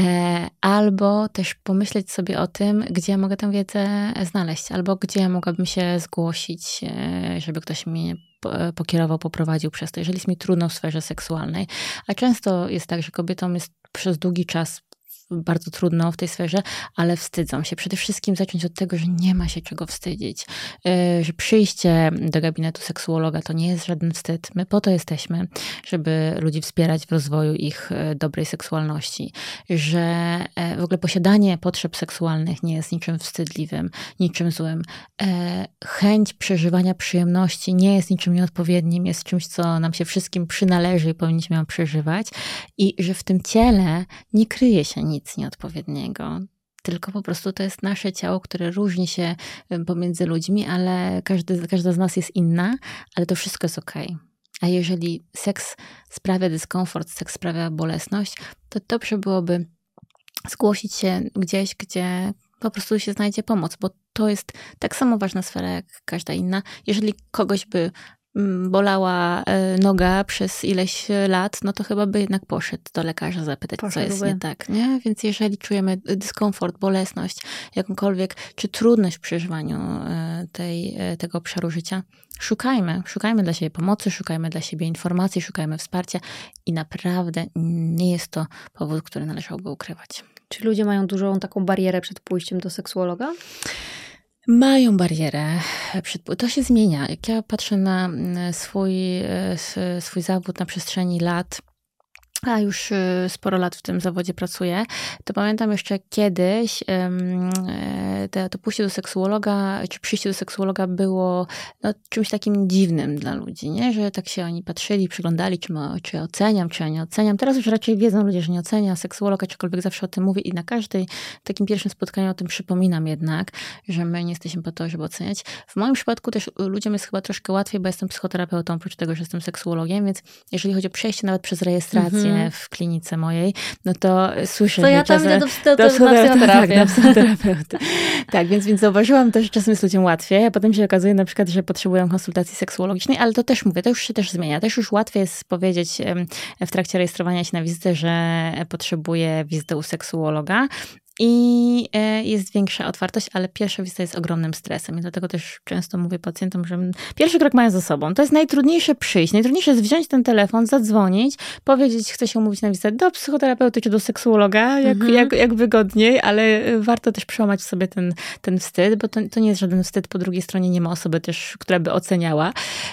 Albo też pomyśleć sobie o tym, gdzie mogę tę wiedzę znaleźć, albo gdzie mogłabym się zgłosić, żeby ktoś mnie pokierował, poprowadził przez to, jeżeli jest mi trudno w sferze seksualnej. A często jest tak, że kobietom jest przez długi czas bardzo trudno w tej sferze, ale wstydzą się. Przede wszystkim zacząć od tego, że nie ma się czego wstydzić. Że przyjście do gabinetu seksuologa to nie jest żaden wstyd. My po to jesteśmy, żeby ludzi wspierać w rozwoju ich dobrej seksualności. Że w ogóle posiadanie potrzeb seksualnych nie jest niczym wstydliwym, niczym złym. Chęć przeżywania przyjemności nie jest niczym nieodpowiednim, jest czymś, co nam się wszystkim przynależy i powinniśmy ją przeżywać. I że w tym ciele nie kryje się nic nieodpowiedniego. Tylko po prostu to jest nasze ciało, które różni się pomiędzy ludźmi, ale każda z nas jest inna, ale to wszystko jest okej. A jeżeli seks sprawia dyskomfort, seks sprawia bolesność, to dobrze byłoby zgłosić się gdzieś, gdzie po prostu się znajdzie pomoc, bo to jest tak samo ważna sfera jak każda inna. Jeżeli kogoś by bolała noga przez ileś lat, no to chyba by jednak poszedł do lekarza zapytać, co jest nie tak, nie? Więc jeżeli czujemy dyskomfort, bolesność, jakąkolwiek, czy trudność w przeżywaniu tego obszaru życia, szukajmy dla siebie pomocy, szukajmy dla siebie informacji, szukajmy wsparcia i naprawdę nie jest to powód, który należałoby ukrywać. Czy ludzie mają dużą taką barierę przed pójściem do seksuologa? Mają barierę. To się zmienia. Jak ja patrzę na swój zawód na przestrzeni lat, a już sporo lat w tym zawodzie pracuję, to pamiętam jeszcze kiedyś to pójście do seksuologa, czy przyjście do seksuologa było czymś takim dziwnym dla ludzi, nie? Że tak się oni patrzyli, przyglądali, czy oceniam, czy ja nie oceniam. Teraz już raczej wiedzą ludzie, że nie ocenia. Seksuolog, aczkolwiek zawsze o tym mówi i na każdej takim pierwszym spotkaniu o tym przypominam jednak, że my nie jesteśmy po to, żeby oceniać. W moim przypadku też ludziom jest chyba troszkę łatwiej, bo jestem psychoterapeutą, oprócz tego, że jestem seksuologiem, więc jeżeli chodzi o przejście nawet przez rejestrację w klinice mojej, no to słyszę... To ja tam idę na psychoterapeuty. Tak, więc zauważyłam to, że czasem jest ludziom łatwiej, a potem się okazuje na przykład, że potrzebują konsultacji seksuologicznej, ale to też mówię, to już się też zmienia. Też już łatwiej jest powiedzieć w trakcie rejestrowania się na wizytę, że potrzebuję wizyty u seksuologa. i jest większa otwartość, ale pierwsza wizyta jest ogromnym stresem i dlatego też często mówię pacjentom, że pierwszy krok mają za sobą. To jest najtrudniejsze przyjść. Najtrudniejsze jest wziąć ten telefon, zadzwonić, powiedzieć, chcę się umówić na wizytę do psychoterapeuty czy do seksuologa, jak wygodniej, ale warto też przełamać sobie ten wstyd, bo to nie jest żaden wstyd. Po drugiej stronie nie ma osoby też, która by oceniała.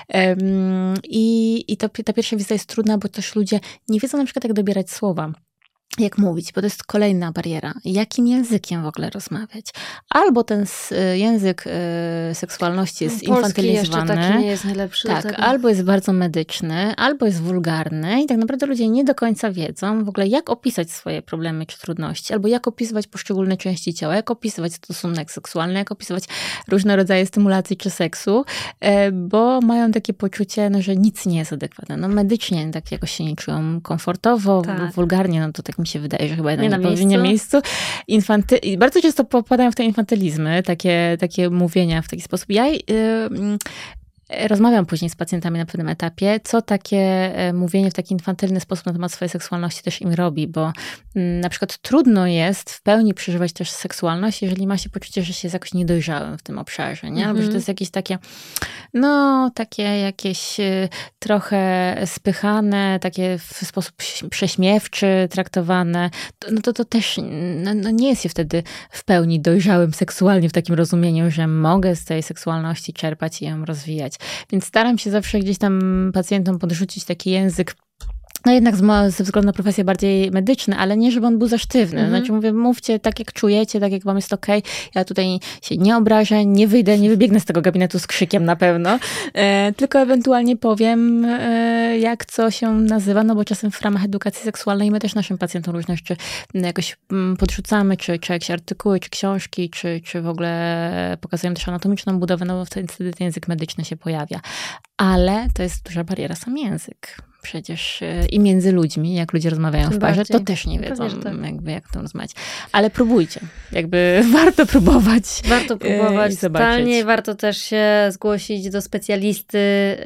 I ta pierwsza wizyta jest trudna, bo też ludzie nie wiedzą na przykład, jak dobierać słowa. Jak mówić, bo to jest kolejna bariera. Jakim językiem w ogóle rozmawiać? Albo ten język seksualności jest infantylizowany. Polski jeszcze taki nie jest najlepszy. Tak, albo jest bardzo medyczny, albo jest wulgarny i tak naprawdę ludzie nie do końca wiedzą w ogóle, jak opisać swoje problemy czy trudności, albo jak opisywać poszczególne części ciała, jak opisywać stosunek seksualny, jak opisywać różne rodzaje stymulacji czy seksu, bo mają takie poczucie, że nic nie jest adekwatne. Medycznie tak jakoś się nie czują komfortowo, wulgarnie, to tak mi się wydaje, że chyba jednak nie powinien miejscu. Bardzo często popadają w te infantylizmy, takie mówienia w taki sposób. Ja rozmawiam później z pacjentami na pewnym etapie, co takie mówienie w taki infantylny sposób na temat swojej seksualności też im robi, bo na przykład trudno jest w pełni przeżywać też seksualność, jeżeli ma się poczucie, że się jest jakoś niedojrzałym w tym obszarze, nie? Albo że to jest jakieś takie, takie jakieś trochę spychane, takie w sposób prześmiewczy traktowane, to też nie jest się wtedy w pełni dojrzałym seksualnie w takim rozumieniu, że mogę z tej seksualności czerpać i ją rozwijać. Więc staram się zawsze gdzieś tam pacjentom podrzucić taki język, jednak ze względu na profesję bardziej medyczny, ale nie, żeby on był za sztywny. Znaczy mówię, mówcie tak, jak czujecie, tak jak wam jest okej. Ja tutaj się nie obrażę, nie wyjdę, nie wybiegnę z tego gabinetu z krzykiem na pewno, tylko ewentualnie powiem, jak co się nazywa, bo czasem w ramach edukacji seksualnej my też naszym pacjentom różne rzeczy jakoś podrzucamy, czy jakieś artykuły, czy książki, czy w ogóle pokazujemy też anatomiczną budowę, bo wtedy ten język medyczny się pojawia. Ale to jest duża bariera, sam język. Przecież i między ludźmi, jak ludzie rozmawiają w parze, to też nie wiedzą, jak to rozmawiać. Ale próbujcie. Warto próbować. Warto próbować. Totalnie warto też się zgłosić do specjalisty,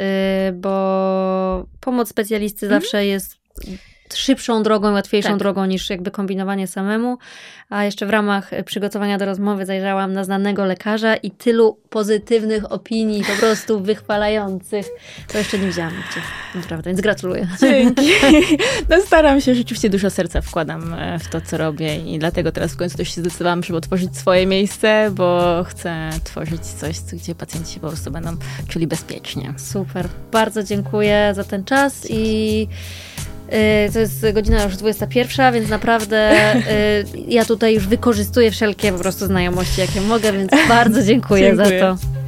bo pomoc specjalisty zawsze jest szybszą drogą, łatwiejszą drogą niż kombinowanie samemu. A jeszcze w ramach przygotowania do rozmowy zajrzałam na znanego lekarza i tylu pozytywnych opinii, po prostu wychwalających. To jeszcze nie widziałam nigdzie. Naprawdę, więc gratuluję. Dzięki. Staram się, rzeczywiście dużo serca wkładam w to, co robię i dlatego teraz w końcu też się zdecydowałam, żeby otworzyć swoje miejsce, bo chcę tworzyć coś, gdzie pacjenci się po prostu będą czuli bezpiecznie. Super. Bardzo dziękuję za ten czas i to jest godzina już 21, więc naprawdę ja tutaj już wykorzystuję wszelkie po prostu znajomości, jakie mogę, więc bardzo dziękuję za to.